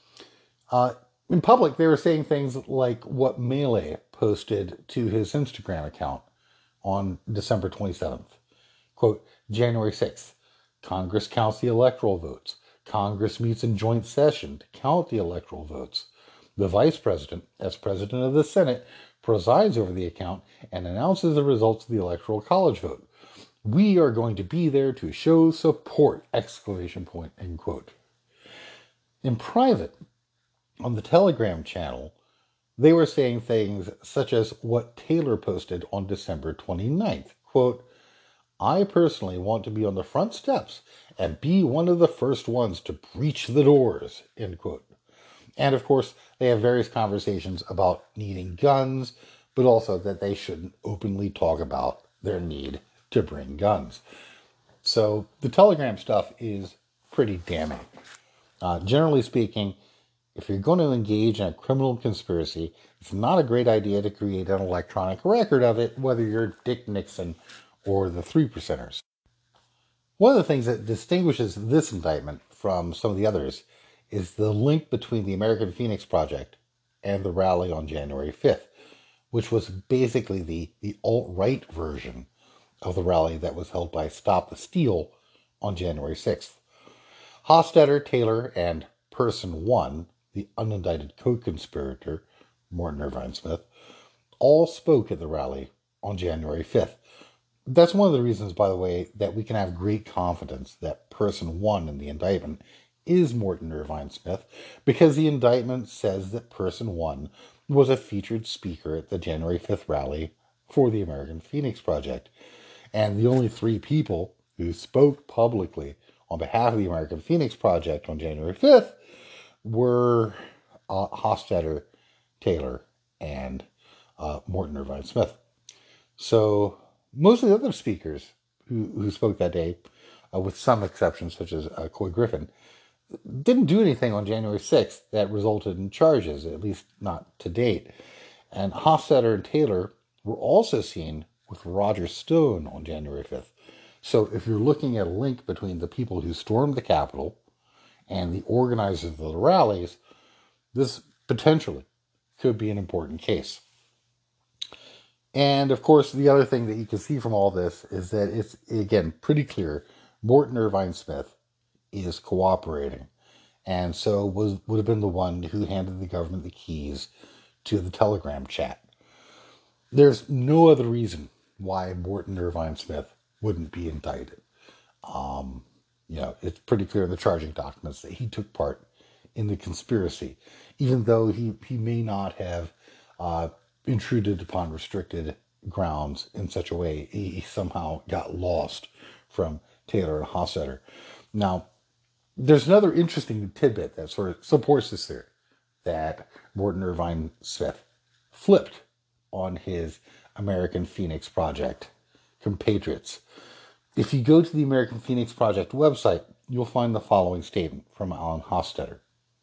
In public, they were saying things like what Melee posted to his Instagram account on December 27th. Quote, January 6th, Congress counts the electoral votes. Congress meets in joint session to count the electoral votes. The Vice President, as President of the Senate, presides over the account and announces the results of the Electoral College vote. We are going to be there to show support! Exclamation point, end quote. In private, on the Telegram channel, they were saying things such as what Taylor posted on December 29th. Quote, I personally want to be on the front steps and be one of the first ones to breach the doors, end quote. And of course, they have various conversations about needing guns, but also that they shouldn't openly talk about their need to bring guns. So the Telegram stuff is pretty damning. Generally speaking, if you're going to engage in a criminal conspiracy, it's not a great idea to create an electronic record of it, whether you're Dick Nixon or the 3%ers. One of the things that distinguishes this indictment from some of the others is the link between the American Phoenix Project and the rally on January 5th, which was basically the alt-right version of the rally that was held by Stop the Steal on January 6th. Hofstadter, Taylor, and Person 1, the unindicted co-conspirator, Morton Irvine Smith, all spoke at the rally on January 5th. That's one of the reasons, by the way, that we can have great confidence that Person 1 in the indictment is Morton Irvine Smith because the indictment says that person one was a featured speaker at the January 5th rally for the American Phoenix Project. And the only three people who spoke publicly on behalf of the American Phoenix Project on January 5th were Hofstadter, Taylor, and Morton Irvine Smith. So most of the other speakers who spoke that day, with some exceptions such as Coy Griffin, didn't do anything on January 6th that resulted in charges, at least not to date. And Hofstadter and Taylor were also seen with Roger Stone on January 5th. So if you're looking at a link between the people who stormed the Capitol and the organizers of the rallies, this potentially could be an important case. And of course, the other thing that you can see from all this is that it's, again, pretty clear Morton Irvine Smith is cooperating. And so would have been the one who handed the government the keys to the Telegram chat. There's no other reason why Morton Irvine Smith wouldn't be indicted. It's pretty clear in the charging documents that he took part in the conspiracy, even though he may not have intruded upon restricted grounds in such a way he somehow got lost from Taylor and Hofstadter. Now, there's another interesting tidbit that sort of supports this theory that Morton Irvine Smith flipped on his American Phoenix Project compatriots. If you go to the American Phoenix Project website, you'll find the following statement from Alan Hofstadter.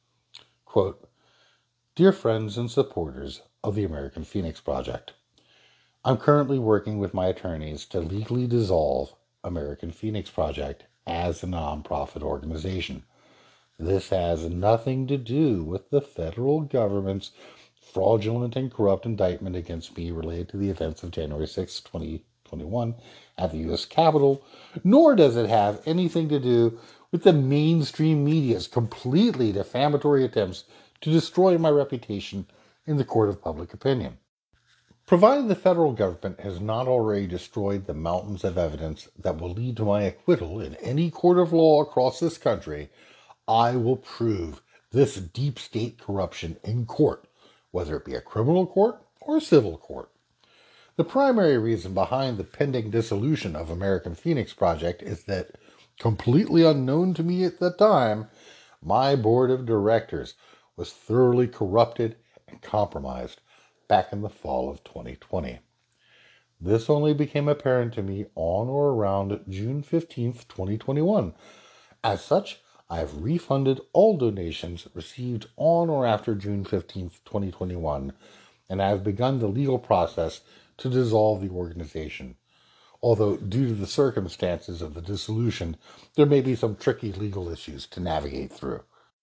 Quote, "Dear friends and supporters of the American Phoenix Project, I'm currently working with my attorneys to legally dissolve American Phoenix Project as a nonprofit organization. This has nothing to do with the federal government's fraudulent and corrupt indictment against me related to the events of January 6, 2021 at the U.S. Capitol, nor does it have anything to do with the mainstream media's completely defamatory attempts to destroy my reputation in the court of public opinion. Provided the federal government has not already destroyed the mountains of evidence that will lead to my acquittal in any court of law across this country, I will prove this deep state corruption in court, whether it be a criminal court or a civil court. The primary reason behind the pending dissolution of American Phoenix Project is that, completely unknown to me at the time, my board of directors was thoroughly corrupted and compromised back in the fall of 2020. This only became apparent to me on or around June 15th, 2021. As such, I have refunded all donations received on or after June 15th, 2021, and I have begun the legal process to dissolve the organization. Although, due to the circumstances of the dissolution, there may be some tricky legal issues to navigate through."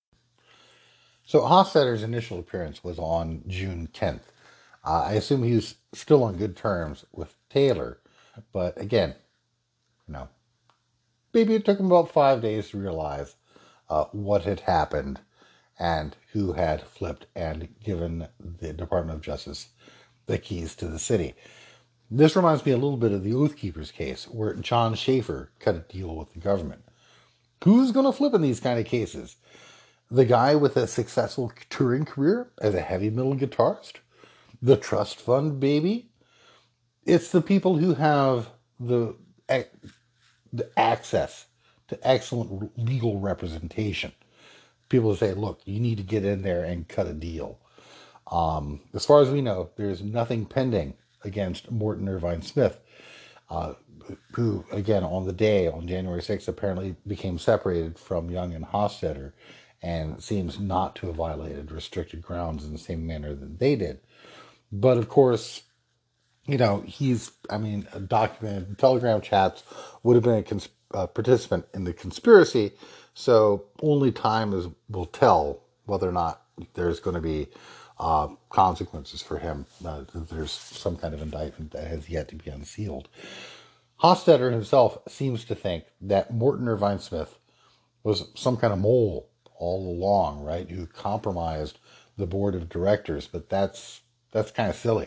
So Hofstadter's initial appearance was on June 10th. I assume he was still on good terms with Taylor, but again, maybe it took him about 5 days to realize what had happened and who had flipped and given the Department of Justice the keys to the city. This reminds me a little bit of the Oath Keepers case, where John Schaefer cut a deal with the government. Who's going to flip in these kind of cases? The guy with a successful touring career as a heavy metal guitarist? The trust fund baby? It's the people who have the access to excellent legal representation. People say, look, you need to get in there and cut a deal. As far as we know, there's nothing pending against Morton Irvine Smith, who, again, on the day, on January 6th, apparently became separated from Young and Hofstadter and seems not to have violated restricted grounds in the same manner that they did. But, of course, documented Telegram chats, would have been a participant in the conspiracy, so only time will tell whether or not there's going to be consequences for him. There's some kind of indictment that has yet to be unsealed. Hofstadter himself seems to think that Morton Irvine Smith was some kind of mole all along, right, who compromised the board of directors, but that's kind of silly.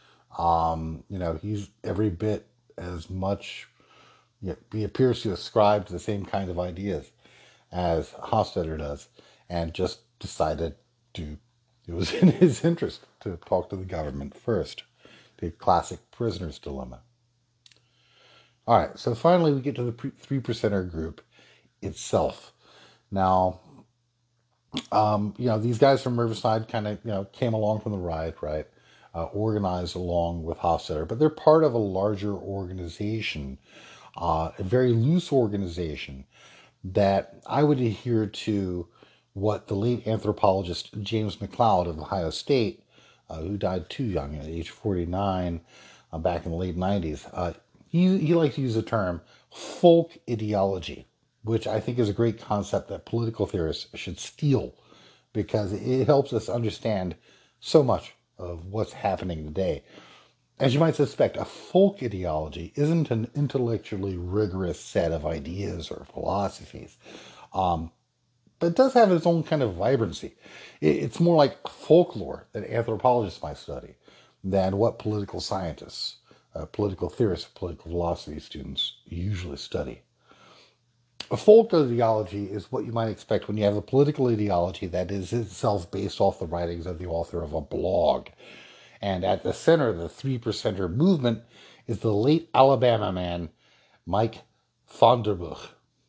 He's every bit as much, he appears to ascribe to the same kind of ideas as Hofstadter does, and just decided to, it was in his interest to talk to the government first. The classic prisoner's dilemma. All right, so finally we get to the 3%er group itself. Now, these guys from Riverside kind of, came along from the ride, right? Organized along with Hofstadter, but they're part of a larger organization, a very loose organization that I would adhere to what the late anthropologist James McLeod of Ohio State, who died too young at age 49 back in the late 90s, he likes to use the term folk ideology, which I think is a great concept that political theorists should steal because it helps us understand so much of what's happening today. As you might suspect, a folk ideology isn't an intellectually rigorous set of ideas or philosophies, but it does have its own kind of vibrancy. It's more like folklore that anthropologists might study than what political scientists, political theorists, political philosophy students usually study. A folk ideology is what you might expect when you have a political ideology that is itself based off the writings of the author of a blog. And at the center of the 3%er movement is the late Alabama man, Mike van der Burg.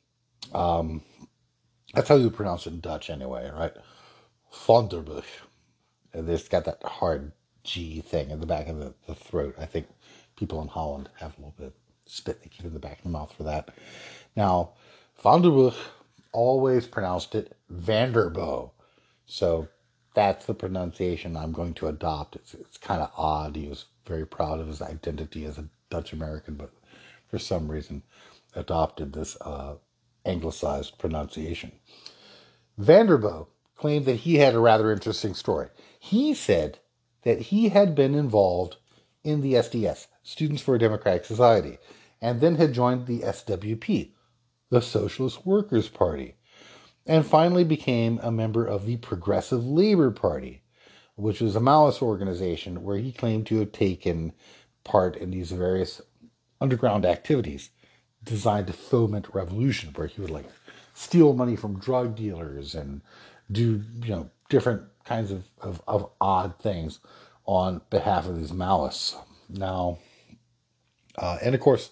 That's how you pronounce it in Dutch anyway, right? Van der Burg. And it's got that hard G thing in the back of the throat. I think people in Holland have a little bit of spit they keep in the back of the mouth for that. Now, Van der Burg always pronounced it Vanderbo. So that's the pronunciation I'm going to adopt. It's kind of odd. He was very proud of his identity as a Dutch American, but for some reason adopted this anglicized pronunciation. Vanderbo claimed that he had a rather interesting story. He said that he had been involved in the SDS, Students for a Democratic Society, and then had joined the SWP, the Socialist Workers' Party, and finally became a member of the Progressive Labor Party, which was a Maoist organization where he claimed to have taken part in these various underground activities designed to foment revolution, where he would steal money from drug dealers and do different kinds of odd things on behalf of these Maoists. Now, and of course,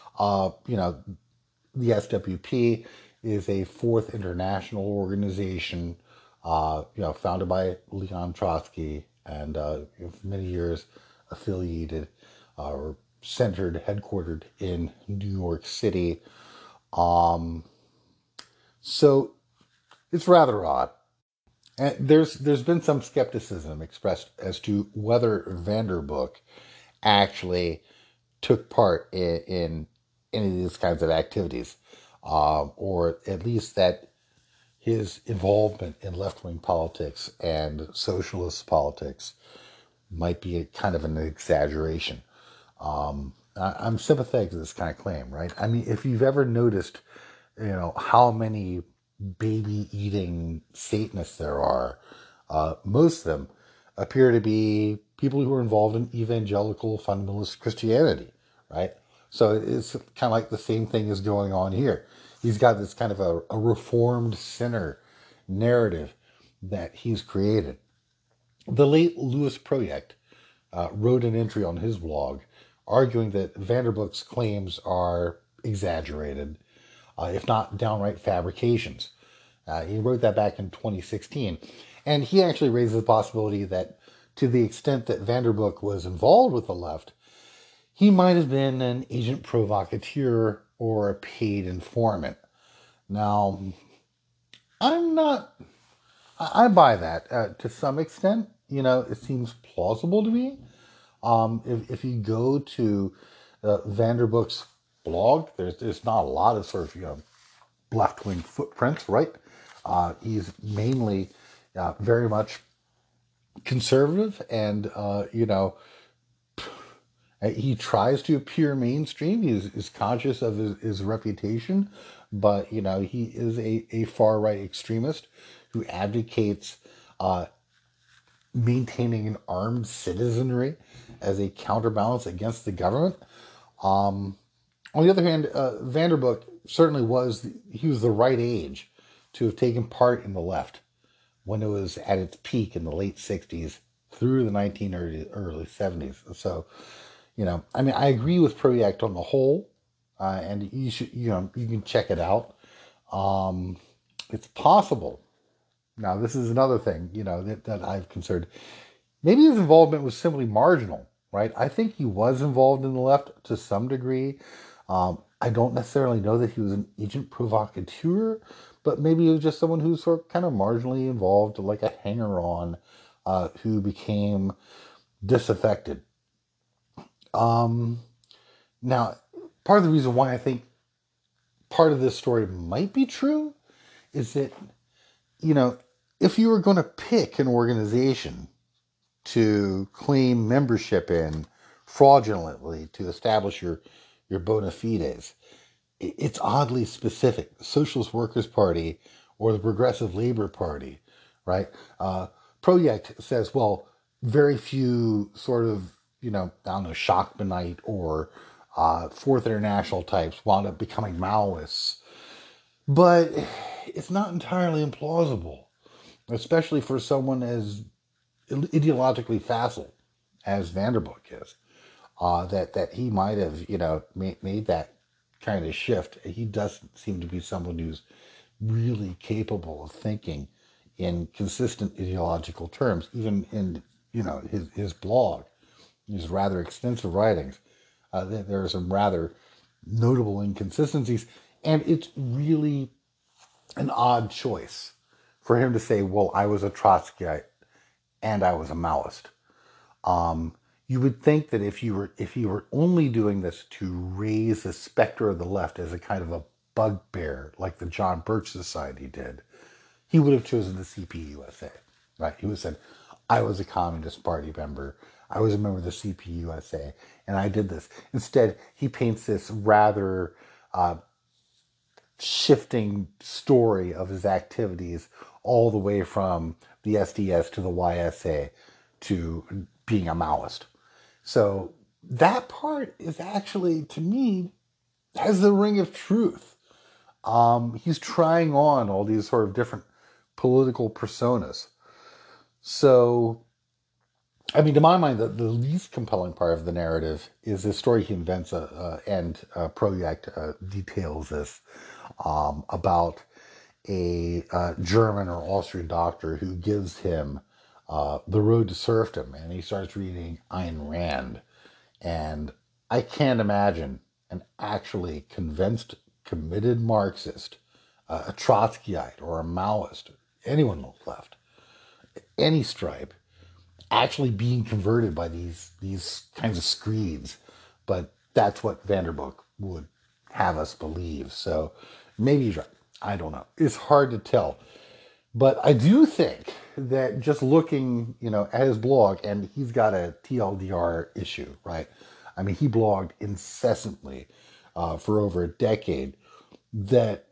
the SWP is a fourth international organization, founded by Leon Trotsky and for many years affiliated or centered, headquartered in New York City. So it's rather odd. And there's been some skepticism expressed as to whether Vanderbook actually took part in any of these kinds of activities, or at least that his involvement in left-wing politics and socialist politics might be a kind of an exaggeration. I'm sympathetic to this kind of claim, right? I mean, if you've ever noticed, how many baby-eating Satanists there are, most of them appear to be people who are involved in evangelical fundamentalist Christianity, right? So it's kind of like the same thing is going on here. He's got this kind of a reformed sinner narrative that he's created. The late Louis Project wrote an entry on his blog arguing that Vanderbook's claims are exaggerated, if not downright fabrications. He wrote that back in 2016. And he actually raises the possibility that to the extent that Vanderbook was involved with the left, he might have been an agent provocateur or a paid informant. Now, I buy that to some extent. It seems plausible to me. If you go to Vanderbook's blog, there's not a lot of sort of left-wing footprints, right? He's mainly very much conservative, and he tries to appear mainstream. He's conscious of his reputation, but he is a far-right extremist who advocates maintaining an armed citizenry as a counterbalance against the government. On the other hand, Vanderbook certainly was the right age to have taken part in the left when it was at its peak in the late 60s through the early 70s. So, I mean, I agree with Proyact on the whole, and you should, you can check it out. It's possible. Now, this is another thing, that I've considered. Maybe his involvement was simply marginal, right? I think he was involved in the left to some degree. I don't necessarily know that he was an agent provocateur, but maybe he was just someone who's sort of kind of marginally involved, like a hanger-on, who became disaffected. Now, part of the reason why I think part of this story might be true is that, if you were going to pick an organization to claim membership in fraudulently to establish your bona fides, it's oddly specific. The Socialist Workers' Party or the Progressive Labor Party, right? Proyact says, well, very few sort of, Shockmanite or Fourth International types wound up becoming Maoists. But it's not entirely implausible, especially for someone as ideologically facile as Vanderbook is, that he might have, made that kind of shift. He doesn't seem to be someone who's really capable of thinking in consistent ideological terms, even in, his blog, his rather extensive writings. There are some rather notable inconsistencies, and it's really an odd choice for him to say, well, I was a Trotskyite and I was a Maoist. You would think that if you were only doing this to raise the specter of the left as a kind of a bugbear, like the John Birch Society did, he would have chosen the CPUSA, right? He would have said, I was a Communist Party member, I was a member of the CPUSA, and I did this. Instead, he paints this rather shifting story of his activities all the way from the SDS to the YSA to being a Maoist. So that part is actually, to me, has the ring of truth. He's trying on all these sort of different political personas. So, I mean, to my mind, the least compelling part of the narrative is the story he invents, and Proyact details this, about a German or Austrian doctor who gives him The Road to Serfdom, and he starts reading Ayn Rand. And I can't imagine an actually convinced, committed Marxist, a Trotskyite or a Maoist, anyone on the left, any stripe, actually being converted by these kinds of screeds. But that's what Vanderbook would have us believe. So maybe he's right. I don't know. It's hard to tell. But I do think that just looking, at his blog, and he's got a TLDR issue, right? I mean, he blogged incessantly for over a decade. That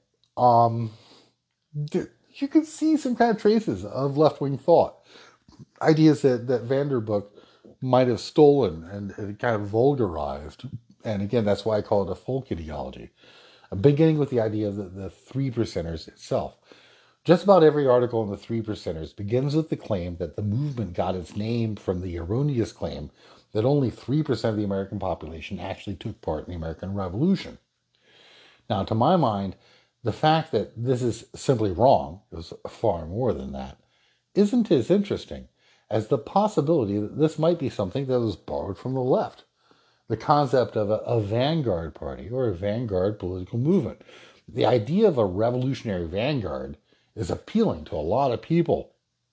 you can see some kind of traces of left-wing thought. Ideas that Vanderbook might have stolen and kind of vulgarized. And again, that's why I call it a folk ideology. Beginning with the idea of the three percenters itself. Just about every article in the Three Percenters begins with the claim that the movement got its name from the erroneous claim that only 3% of the American population actually took part in the American Revolution. Now, to my mind, the fact that this is simply wrong, it was far more than that, isn't as interesting as the possibility that this might be something that was borrowed from the left. The concept of a vanguard party or a vanguard political movement. The idea of a revolutionary vanguard is appealing to a lot of people.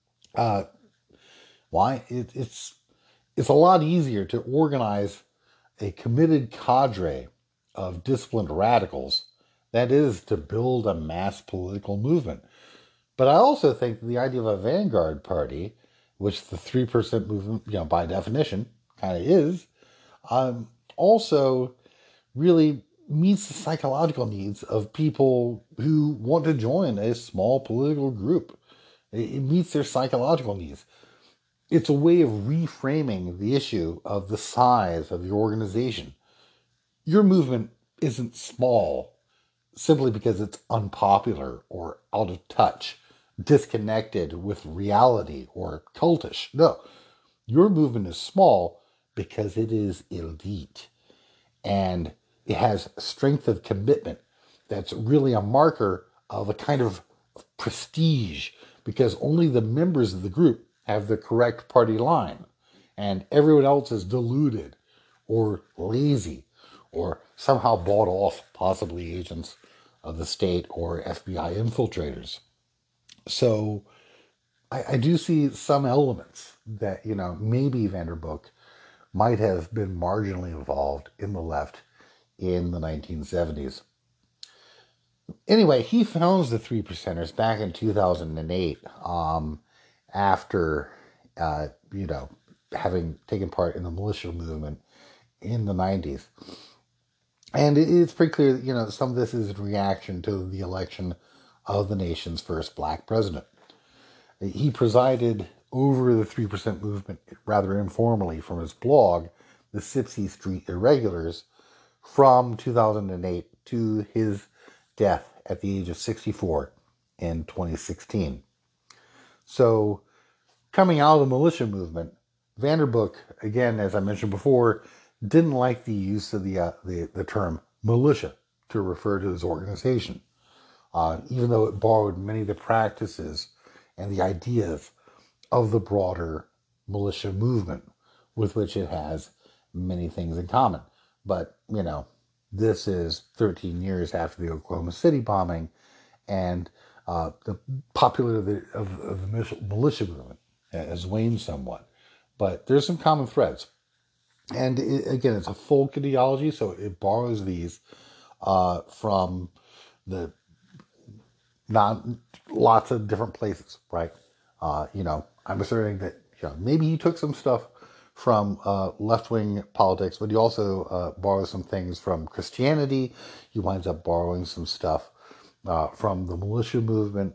Why? It's a lot easier to organize a committed cadre of disciplined radicals than it is to build a mass political movement. But I also think the idea of a vanguard party, which the 3% movement, by definition, kind of is, also really meets the psychological needs of people who want to join a small political group. It meets their psychological needs. It's a way of reframing the issue of the size of your organization. Your movement isn't small simply because it's unpopular or out of touch, disconnected with reality or cultish. No, your movement is small because it is elite and it has strength of commitment that's really a marker of a kind of prestige because only the members of the group have the correct party line and everyone else is deluded or lazy or somehow bought off, possibly agents of the state or FBI infiltrators. So I do see some elements that, maybe Vanderbook might have been marginally involved in the left in the 1970s. Anyway, he founds the Three Percenters back in 2008 after, having taken part in the militia movement in the 90s. And it's pretty clear that, some of this is in reaction to the election of the nation's first black president. He presided over the 3% movement rather informally from his blog, The Sipsey Street Irregulars, from 2008 to his death at the age of 64 in 2016. So, coming out of the militia movement, Vanderbook, again, as I mentioned before, didn't like the use of the term militia to refer to his organization, even though it borrowed many of the practices and the ideas of the broader militia movement, with which it has many things in common. But, this is 13 years after the Oklahoma City bombing, and the popularity of the militia movement has waned somewhat. But there's some common threads. And again, it's a folk ideology, so it borrows these from the not lots of different places, right? I'm asserting that maybe he took some stuff from left-wing politics, but he also borrows some things from Christianity. He winds up borrowing some stuff from the militia movement.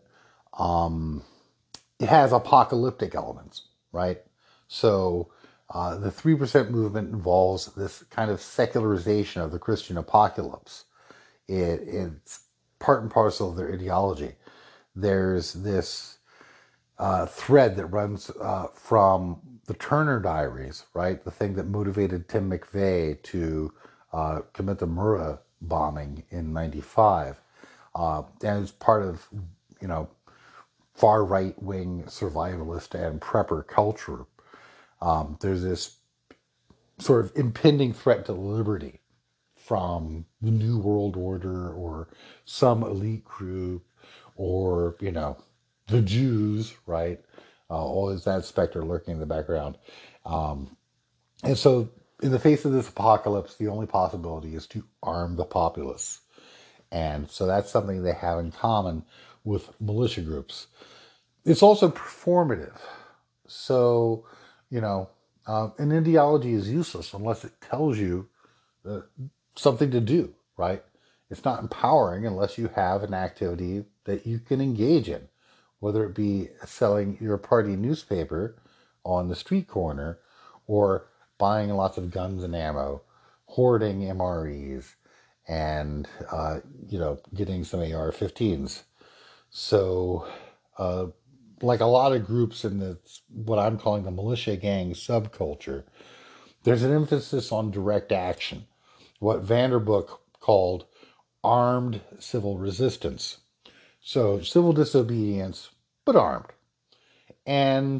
It has apocalyptic elements, right? So the 3% movement involves this kind of secularization of the Christian apocalypse. It's part and parcel of their ideology. There's this thread that runs from the Turner Diaries, right? The thing that motivated Tim McVeigh to commit the Murrah bombing in '95. And it's part of, far right wing survivalist and prepper culture. There's this sort of impending threat to liberty from the New World Order or some elite group or, the Jews, right? Always that specter lurking in the background. And so, in the face of this apocalypse, the only possibility is to arm the populace. And so that's something they have in common with militia groups. It's also performative. So, an ideology is useless unless it tells you something to do, right? It's not empowering unless you have an activity that you can engage in, whether it be selling your party newspaper on the street corner or buying lots of guns and ammo, hoarding MREs, and, getting some AR-15s. So, like a lot of groups in what I'm calling the militia gang subculture, there's an emphasis on direct action, what Vanderbook called armed civil resistance. So civil disobedience, but armed. And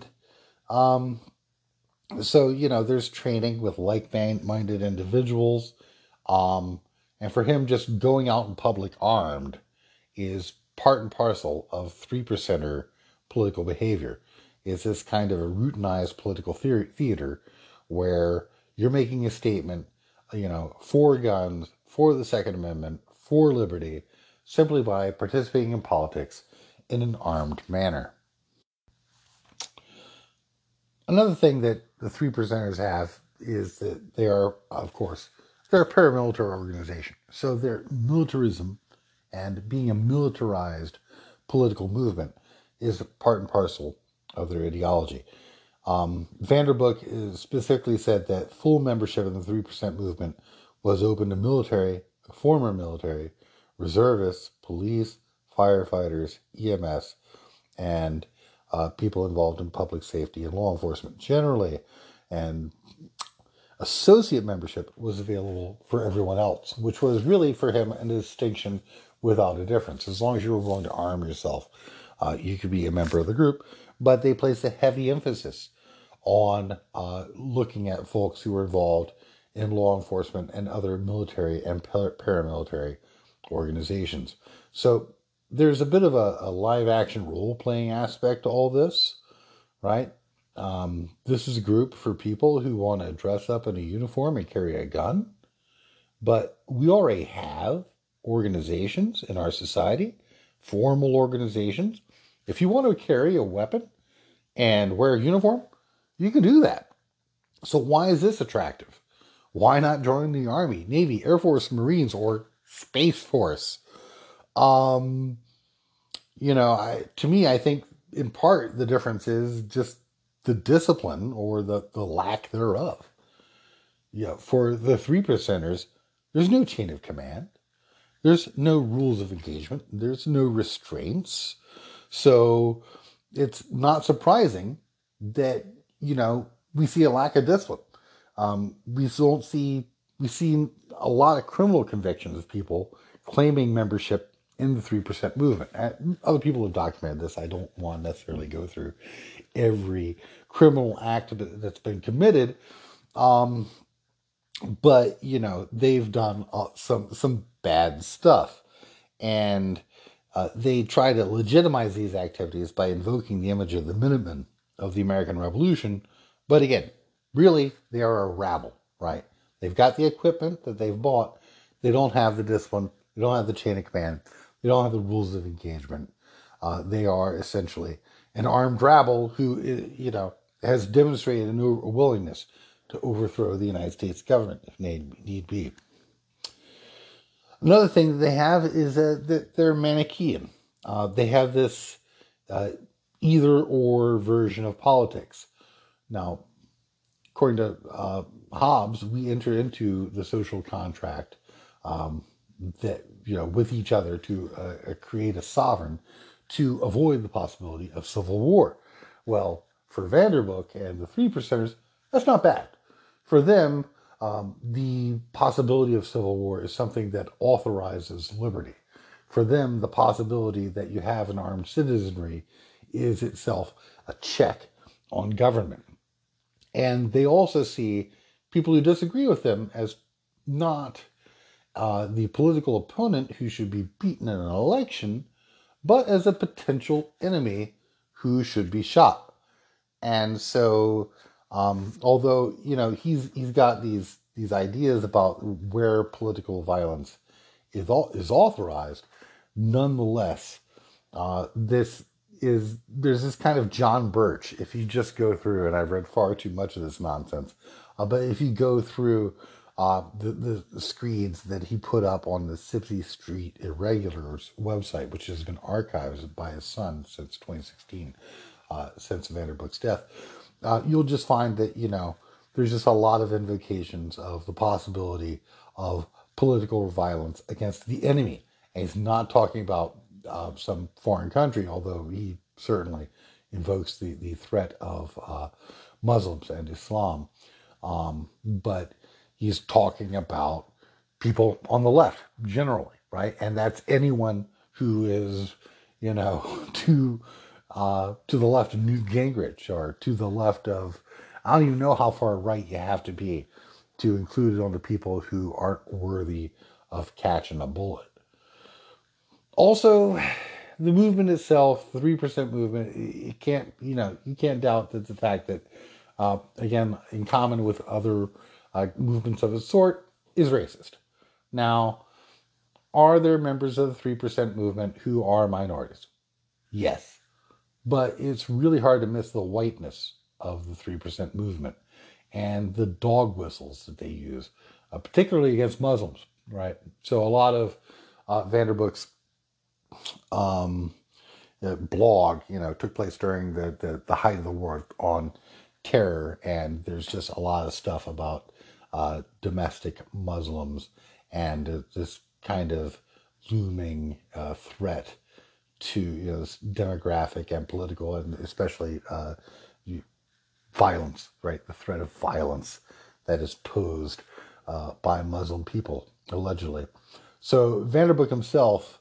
so, there's training with like-minded individuals. And for him, just going out in public armed is part and parcel of 3%er political behavior. It's this kind of a routinized political theater where you're making a statement, for guns, for the Second Amendment, for liberty, simply by participating in politics in an armed manner. Another thing that the 3%ers have is that they are, of course, they're a paramilitary organization. So their militarism and being a militarized political movement is part and parcel of their ideology. Vanderbook specifically said that full membership in the 3% movement was open to military, former military, reservists, police, firefighters, EMS, and people involved in public safety and law enforcement generally. And associate membership was available for everyone else, which was really for him a distinction without a difference. As long as you were willing to arm yourself, you could be a member of the group. But they placed a heavy emphasis on looking at folks who were involved in law enforcement and other military and paramilitary organizations. So there's a bit of a live action role playing aspect to all this, right? This is a group for people who want to dress up in a uniform and carry a gun. But we already have organizations in our society, formal organizations. If you want to carry a weapon and wear a uniform, you can do that. So why is this attractive? Why not join the Army, Navy, Air Force, Marines, or Space Force? To me, I think in part the difference is just the discipline or the lack thereof. For the 3%ers, there's no chain of command. There's no rules of engagement. There's no restraints. So it's not surprising that, we see a lack of discipline. We see a lot of criminal convictions of people claiming membership in the 3% movement. And other people have documented this. I don't want to necessarily go through every criminal act that's been committed. But, they've done some bad stuff. And they try to legitimize these activities by invoking the image of the Minutemen of the American Revolution. But again, really, they are a rabble, right? They've got the equipment that they've bought. They don't have the discipline. They don't have the chain of command. They don't have the rules of engagement. They are essentially an armed rabble who, has demonstrated a willingness to overthrow the United States government if need be. Another thing that they have is that they're Manichaean. They have this either-or version of politics. Now, according to Hobbes, we enter into the social contract that with each other to create a sovereign to avoid the possibility of civil war. Well, for Vanderbook and the 3%ers, that's not bad. For them, the possibility of civil war is something that authorizes liberty. For them, the possibility that you have an armed citizenry is itself a check on government. And they also see people who disagree with them as not the political opponent who should be beaten in an election, but as a potential enemy who should be shot. And so, although he's got these ideas about where political violence is authorized, nonetheless, there's this kind of John Birch. If you just go through, and I've read far too much of this nonsense, but if you go through the screeds that he put up on the Sipsey Street Irregulars website, which has been archived by his son since 2016, since Vanderbook's death, you'll just find that, there's just a lot of invocations of the possibility of political violence against the enemy. And he's not talking about some foreign country, although he certainly invokes the threat of Muslims and Islam. But he's talking about people on the left generally, right? And that's anyone who is, to the left of Newt Gingrich or to the left of, I don't even know how far right you have to be to include it on the people who aren't worthy of catching a bullet. Also, the movement itself, the 3% movement, you can't doubt that the fact that, again, in common with other movements of its sort, is racist. Now, are there members of the 3% movement who are minorities? Yes. But it's really hard to miss the whiteness of the 3% movement and the dog whistles that they use, particularly against Muslims, right? So a lot of Vanderbook's blog, took place during the height of the war on terror, and there's just a lot of stuff about domestic Muslims and this kind of looming threat to this demographic and political, and especially violence, right? The threat of violence that is posed by Muslim people, allegedly. So Vanderbilt himself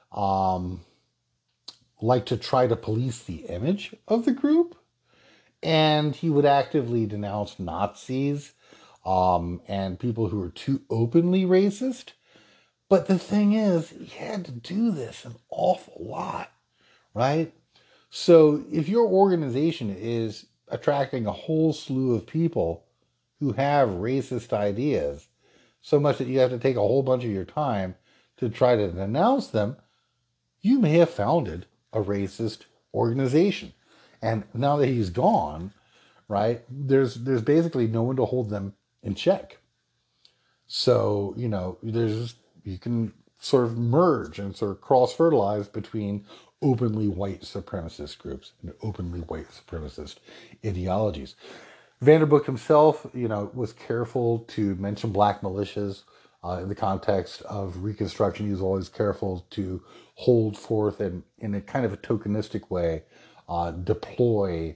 liked to try to police the image of the group, and he would actively denounce Nazis and people who were too openly racist. But the thing is, he had to do this an awful lot, right? So if your organization is attracting a whole slew of people who have racist ideas, so much that you have to take a whole bunch of your time to try to denounce them, you may have founded a racist organization. And now that he's gone, right, there's basically no one to hold them in check. So, you can sort of merge and sort of cross-fertilize between openly white supremacist groups and openly white supremacist ideologies. Vanderbilt himself, was careful to mention black militias in the context of Reconstruction. He was always careful to hold forth and, in a kind of a tokenistic way, deploy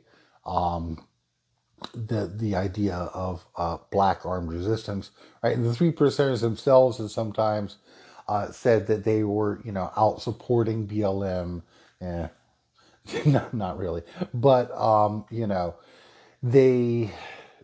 the idea of black armed resistance, right? And the Three Percenters themselves have sometimes said that they were, out supporting BLM. Eh, not really, but they,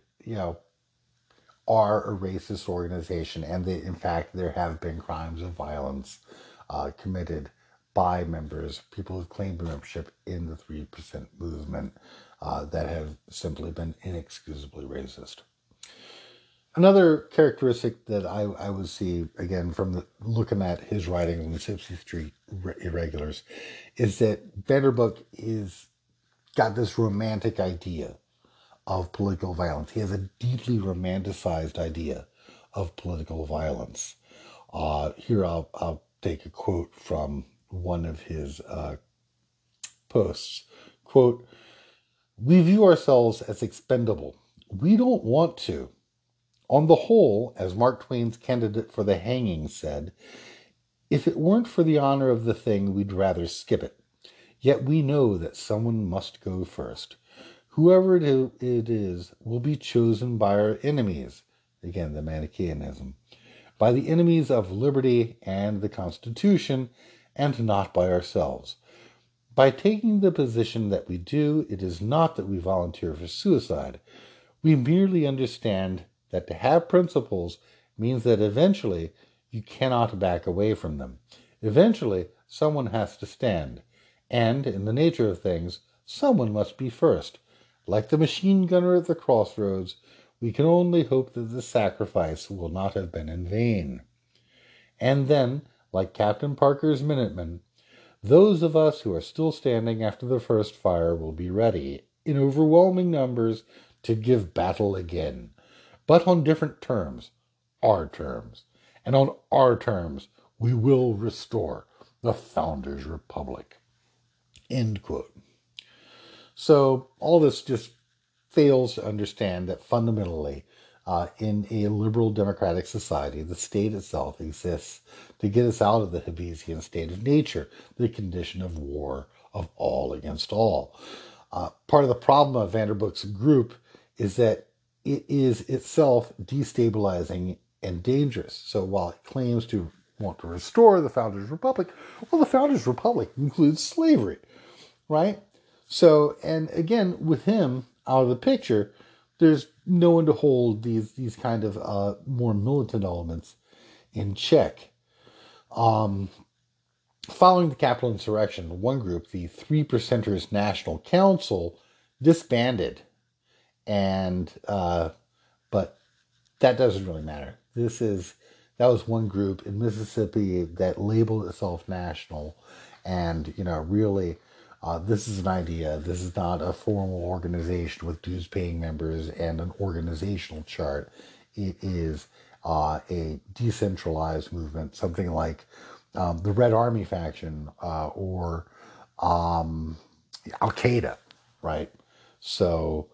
are a racist organization, and they, in fact, there have been crimes of violence committed by members, people who claim membership in the 3% movement that have simply been inexcusably racist. Another characteristic that I would see, again, from looking at his writings on the 60th Street Irregulars, is that Vanderbilt is got this romantic idea of political violence. He has a deeply romanticized idea of political violence. Here I'll take a quote from one of his posts. Quote, "We view ourselves as expendable. We don't want to. On the whole, as Mark Twain's candidate for the hanging said, if it weren't for the honor of the thing, we'd rather skip it. Yet we know that someone must go first. Whoever it is will be chosen by our enemies." Again, the Manichaeanism. "By the enemies of liberty and the Constitution, and not by ourselves. By taking the position that we do, it is not that we volunteer for suicide. We merely understand that to have principles means that eventually you cannot back away from them. Eventually, someone has to stand. And, in the nature of things, someone must be first. Like the machine gunner at the crossroads, we can only hope that the sacrifice will not have been in vain. And then, like Captain Parker's Minutemen, those of us who are still standing after the first fire will be ready, in overwhelming numbers, to give battle again. But on different terms, our terms. And on our terms, we will restore the Founders' Republic." End quote. So all this just fails to understand that fundamentally, in a liberal democratic society, the state itself exists to get us out of the Hobbesian state of nature, the condition of war of all against all. Part of the problem of Vanderbilt's group is that it is itself destabilizing and dangerous. So while it claims to want to restore the Founders' Republic, well, the Founders' Republic includes slavery, right? So, and again, with him out of the picture, there's no one to hold these kind of more militant elements in check. Following the Capitol insurrection, one group, the Three Percenters National Council, disbanded, and but that doesn't really matter. That was one group in Mississippi that labeled itself national, and really. This is an idea. This is not a formal organization with dues-paying members and an organizational chart. It is a decentralized movement, something like the Red Army faction or Al-Qaeda, right? So,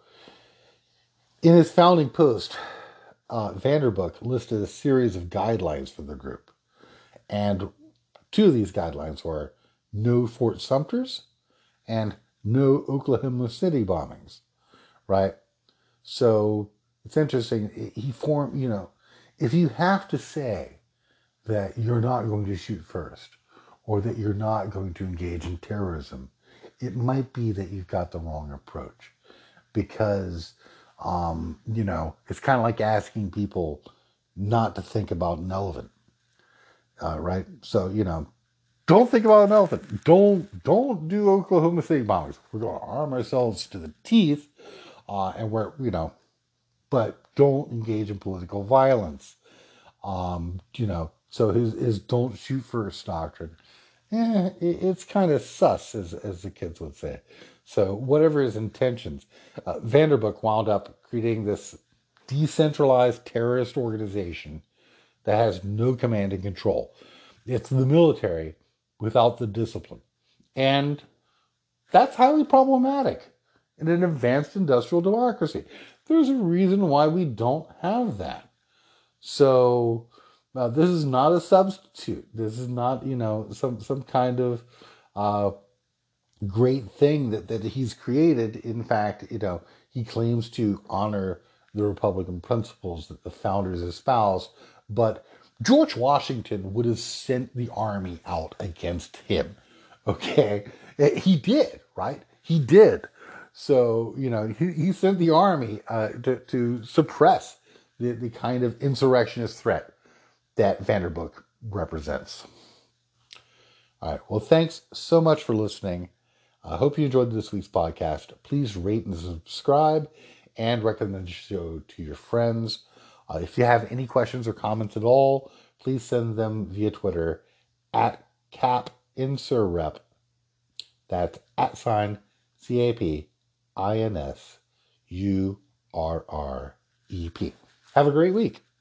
in his founding post, Vanderbilt listed a series of guidelines for the group. And Two of these guidelines were no Fort Sumters and no Oklahoma City bombings, right? So it's interesting. He formed, if you have to say that you're not going to shoot first or that you're not going to engage in terrorism, it might be that you've got the wrong approach because, it's kind of like asking people not to think about an elephant, right? So, don't think about an elephant. Don't do Oklahoma City bombings. We're going to arm ourselves to the teeth, and but don't engage in political violence. So his "don't shoot first" doctrine, it's kind of sus, as the kids would say. So whatever his intentions, Vanderbilt wound up creating this decentralized terrorist organization that has no command and control. It's the military without the discipline. And that's highly problematic in an advanced industrial democracy. There's a reason why we don't have that. So this is not a substitute. This is not, some kind of great thing that he's created. In fact, he claims to honor the Republican principles that the founders espoused, but George Washington would have sent the army out against him. Okay? He did, right? He did. So, he sent the army to suppress the kind of insurrectionist threat that Vanderbilt represents. All right. Well, thanks so much for listening. I hope you enjoyed this week's podcast. Please rate and subscribe and recommend the show to your friends. If you have any questions or comments at all, please send them via Twitter at CapInsurrep. That's @CapInsurrep. Have a great week.